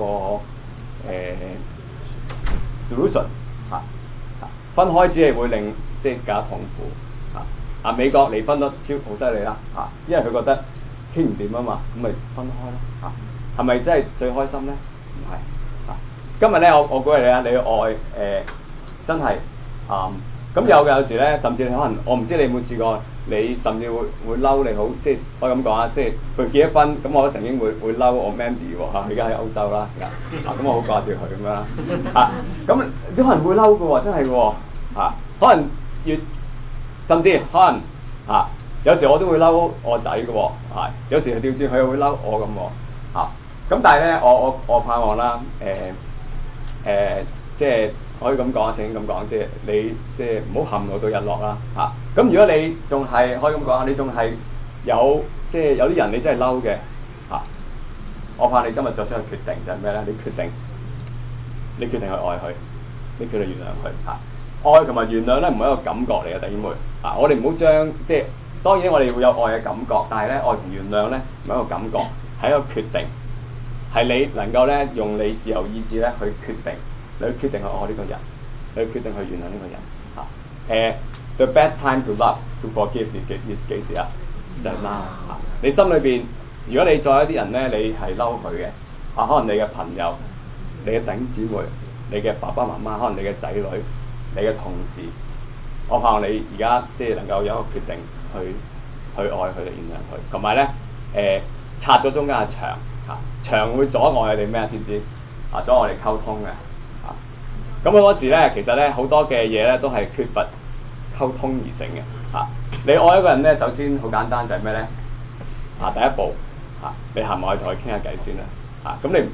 誒 solution 嚇。分開只係會令即係更加痛苦嚇。啊，美國離婚率超好犀利啦嚇，因為佢覺得傾唔掂啊嘛，咁咪分開咯嚇。係咪真係最開心咧？唔係嚇。今日咧，我我鼓勵你啊，你要愛誒、呃、真係啊。咁、嗯、有嘅有時咧，甚至你可能我唔知你有冇試過，你甚至會會嬲你好，即係可以咁講啊，即係佢結咗婚，咁我都曾經會會嬲我 Mandy 喎嚇，佢而家喺歐洲啦，啊咁我好掛住佢咁樣啦，啊咁有可能會嬲嘅喎，真係嘅喎，啊可能越甚至可能啊有時我都會嬲我仔嘅喎，係有時調轉佢又會嬲我咁喎，啊咁但係咧我我我盼望啦，誒、呃、誒、呃、即係。可以咁講，請咁講，即係你即係唔好陷落到日落啦嚇。咁、啊、如果你仲係可以咁講，你仲係有即係有啲人你真係嬲嘅嚇，我怕你今日作出嘅決定就係咩咧？你決定你決定去愛佢，你決定原諒佢嚇。愛同埋原諒咧唔係一個感覺嚟嘅，弟兄妹啊！我哋唔好將即係當然我哋會有愛嘅感覺，但係咧愛同原諒咧唔係一個感覺，係一個決定，係你能夠咧用你自由意志咧去決定。你去決定去愛呢個人，你去決定去原諒呢個人嚇。誒、uh, ，the best time to love to forgive is 幾幾幾時啊？就係 now 嚇。你心裏邊，如果你再有一啲人咧，你係嬲佢嘅啊，可能你嘅朋友、你嘅弟兄姊妹、你嘅爸爸媽媽，可能你嘅仔女、你嘅同事，我盼望你而家即係能夠有一個決定去去愛佢、原諒佢，同埋咧誒拆咗中間嘅牆嚇，牆會阻礙我哋咩啊？知唔知啊？阻礙我哋溝通嘅。咁好多時咧，其實咧好多嘅嘢咧都係缺乏溝通而成嘅嚇、啊。你愛一個人咧，首先好簡單就係咩咧？啊，第一步嚇、啊，你行埋去同佢傾下偈先啦嚇。咁、啊、你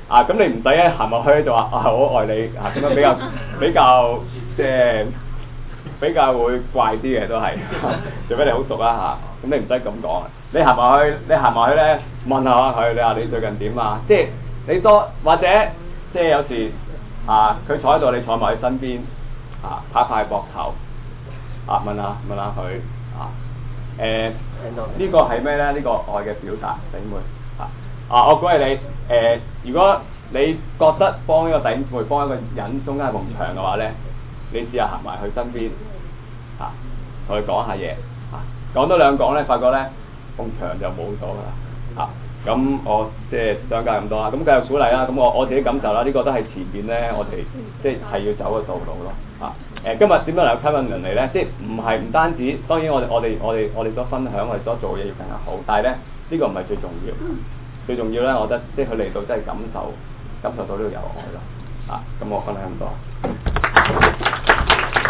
啊，咁你唔使一行埋去就話啊我愛你啊，咁樣比較比較即係比較會怪啲嘅都係，除非你好熟啦嚇，咁你唔使咁講啊。你行埋去，你行埋去咧問下佢，你話你最近點啊？即係你多或者即係有時啊，佢坐喺度，你坐埋喺身邊啊，拍拍膊頭啊，問下問下佢啊，誒、呃、呢個係咩咧？呢個愛嘅表達，弟兄妹啊啊！我鼓勵你誒、呃，如果你覺得幫呢個弟兄妹幫一個人中間係埲牆嘅話咧，你試下行埋去身邊啊，同佢講下嘢啊，講多兩講咧，發覺咧埲牆就冇咗啦啊！咁我即係想教咁多啦，咁繼續鼓勵啦。咁我我自己感受啦，呢、這個都係前面咧，我哋即係係要走嘅道路咯。啊，誒、呃，今日點樣嚟吸引人嚟咧？即係唔係唔單止，當然我哋我哋我哋我哋所分享，我哋所做嘅嘢要更加好。但係咧，呢、這個唔係最重要，最重要咧，我覺得即係佢嚟到真係感受感受到呢個有愛咯。啊，咁我分享咁多。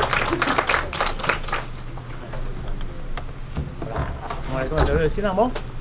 我哋今日就到呢度先啦，好冇？